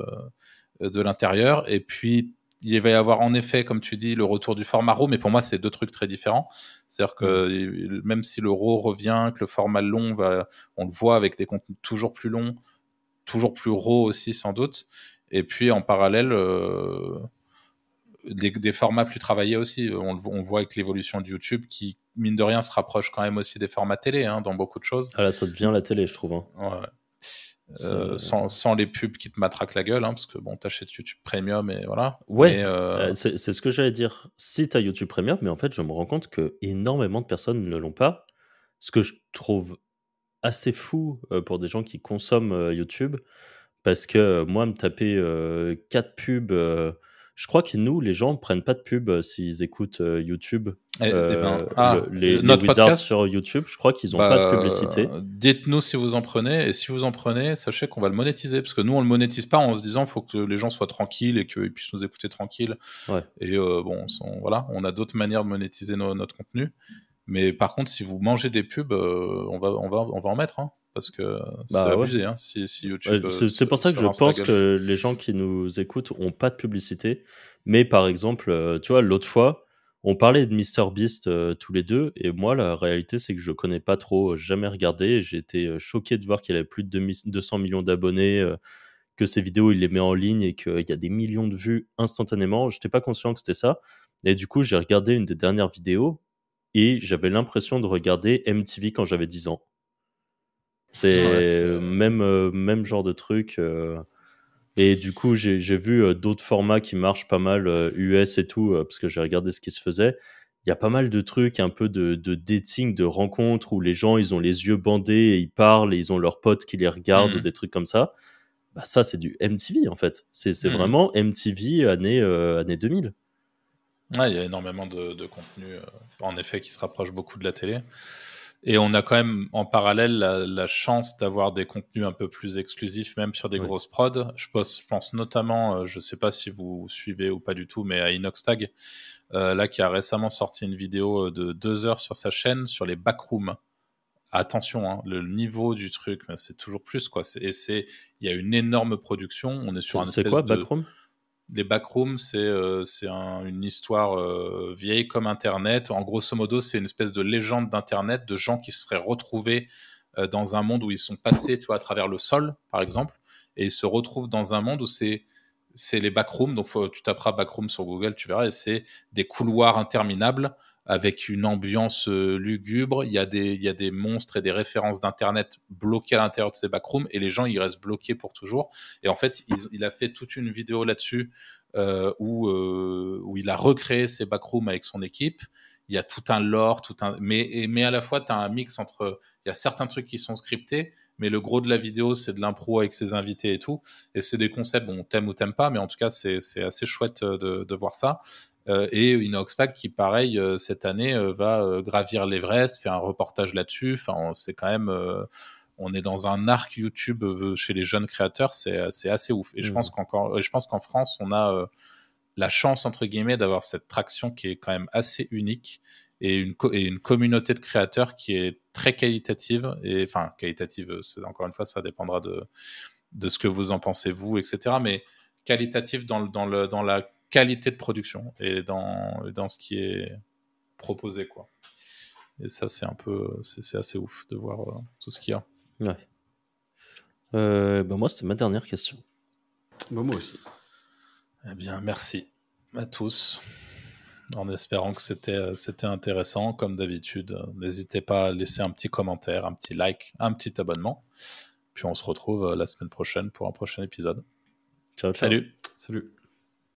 de l'intérieur. Et puis, il va y avoir en effet, comme tu dis, le retour du format RAW, mais pour moi, c'est deux trucs très différents. C'est-à-dire que mmh. même si le RAW revient, que le format long, va, on le voit avec des contenus toujours plus longs, toujours plus RAW aussi, sans doute. Et puis, en parallèle, euh, des, des formats plus travaillés aussi. On le on voit avec l'évolution de YouTube qui, mine de rien, se rapproche quand même aussi des formats télé hein, dans beaucoup de choses. Ah là, ça devient la télé, je trouve. Hein. Ouais. Euh, sans, sans les pubs qui te matraquent la gueule, hein, parce que bon, t'achètes YouTube Premium et voilà. Ouais, mais, euh... euh, c'est, c'est ce que j'allais dire. Si t'as YouTube Premium, mais en fait, je me rends compte que énormément de personnes ne l'ont pas. Ce que je trouve assez fou euh, pour des gens qui consomment euh, YouTube, parce que euh, moi, me taper euh, quatre pubs, euh, je crois que nous, les gens ne prennent pas de pub euh, s'ils écoutent euh, YouTube. Eh, Euh, eh ben, ah, le, les, notre les Wizards podcast, sur YouTube, je crois qu'ils n'ont bah, pas de publicité. Dites-nous si vous en prenez, et si vous en prenez, sachez qu'on va le monétiser, parce que nous, on le monétise pas en se disant qu'il faut que les gens soient tranquilles et qu'ils puissent nous écouter tranquilles. Ouais. Et euh, bon, on, voilà, on a d'autres manières de monétiser no, notre contenu. Mais par contre, si vous mangez des pubs, euh, on, va, on, va, on va en mettre, hein, parce que c'est Bah, abusé. ouais. Hein, si, si YouTube, ouais, c'est, euh, c'est pour se, ça que se je rince pense la que les gens qui nous écoutent ont pas de publicité. Mais par exemple, euh, tu vois, l'autre fois, on parlait de MrBeast euh, tous les deux, et moi, la réalité, c'est que je connais pas trop, euh, jamais regardé. Et j'ai été euh, choqué de voir qu'il avait plus de deux cents millions d'abonnés, euh, que ses vidéos, il les met en ligne et qu'il y a des millions de vues instantanément. J'étais pas conscient que c'était ça. Et du coup, j'ai regardé une des dernières vidéos et j'avais l'impression de regarder M T V quand j'avais dix ans. C'est, Ouais, c'est... Même, euh, même genre de truc. Euh... Et du coup, j'ai, j'ai vu euh, d'autres formats qui marchent pas mal, euh, U S et tout, euh, parce que j'ai regardé ce qui se faisait. Il y a pas mal de trucs, un peu de, de dating, de rencontres, où les gens, ils ont les yeux bandés et ils parlent et ils ont leurs potes qui les regardent, mmh. ou des trucs comme ça. Bah ça, c'est du M T V, en fait. C'est, c'est mmh. vraiment M T V année, euh, année deux mille. Ouais, il y a énormément de, de contenu, euh, en effet, qui se rapproche beaucoup de la télé. Et on a quand même en parallèle la, la chance d'avoir des contenus un peu plus exclusifs, même sur des Ouais. grosses prods. Je pense, je pense notamment, euh, je ne sais pas si vous suivez ou pas du tout, mais à Inoxtag, euh, là qui a récemment sorti une vidéo de deux heures sur sa chaîne sur les backrooms. Attention, hein, le niveau du truc, c'est toujours plus quoi. C'est, et c'est, il y a une énorme production. On est sur C'est, un c'est espèce quoi, de Backroom? Les backrooms, c'est, euh, c'est un, une histoire euh, vieille comme Internet. En grosso modo, c'est une espèce de légende d'Internet de gens qui se seraient retrouvés euh, dans un monde où ils sont passés, tu vois, à travers le sol, par exemple, et ils se retrouvent dans un monde où c'est, c'est les backrooms. Donc, faut, tu taperas backrooms sur Google, tu verras, et c'est des couloirs interminables avec une ambiance euh, lugubre. Il y a des, il y a des monstres et des références d'Internet bloquées à l'intérieur de ces backrooms et les gens, ils restent bloqués pour toujours. Et en fait, il, il a fait toute une vidéo là-dessus euh, où, euh, où il a recréé ces backrooms avec son équipe. Il y a tout un lore, tout un... mais, et, mais à la fois, tu as un mix entre... Il y a certains trucs qui sont scriptés, mais le gros de la vidéo, c'est de l'impro avec ses invités et tout. Et c'est des concepts, bon, t'aimes ou t'aimes pas, mais en tout cas, c'est, c'est assez chouette de, de voir ça. Euh, et Inoxtag qui, pareil, euh, cette année, euh, va euh, gravir l'Everest, faire un reportage là-dessus. Enfin, on, c'est quand même... Euh, on est dans un arc YouTube euh, chez les jeunes créateurs, c'est, c'est assez ouf. Et mmh. je, pense qu'encore, je pense qu'en France, on a euh, la chance, entre guillemets, d'avoir cette traction qui est quand même assez unique et une, co- et une communauté de créateurs qui est très qualitative. Et, enfin, qualitative, c'est, encore une fois, ça dépendra de, de ce que vous en pensez, vous, et cetera. Mais qualitative dans, le, dans, le, dans la qualité de production et dans, dans ce qui est proposé, quoi. Et ça, c'est un peu, c'est, c'est assez ouf de voir euh, tout ce qu'il y a. Ouais. Euh, ben moi, c'était ma dernière question. Bon, moi aussi. Eh bien, merci à tous. En espérant que c'était, c'était intéressant. Comme d'habitude, n'hésitez pas à laisser un petit commentaire, un petit like, un petit abonnement. Puis on se retrouve la semaine prochaine pour un prochain épisode. Ciao, ciao. Salut. Salut.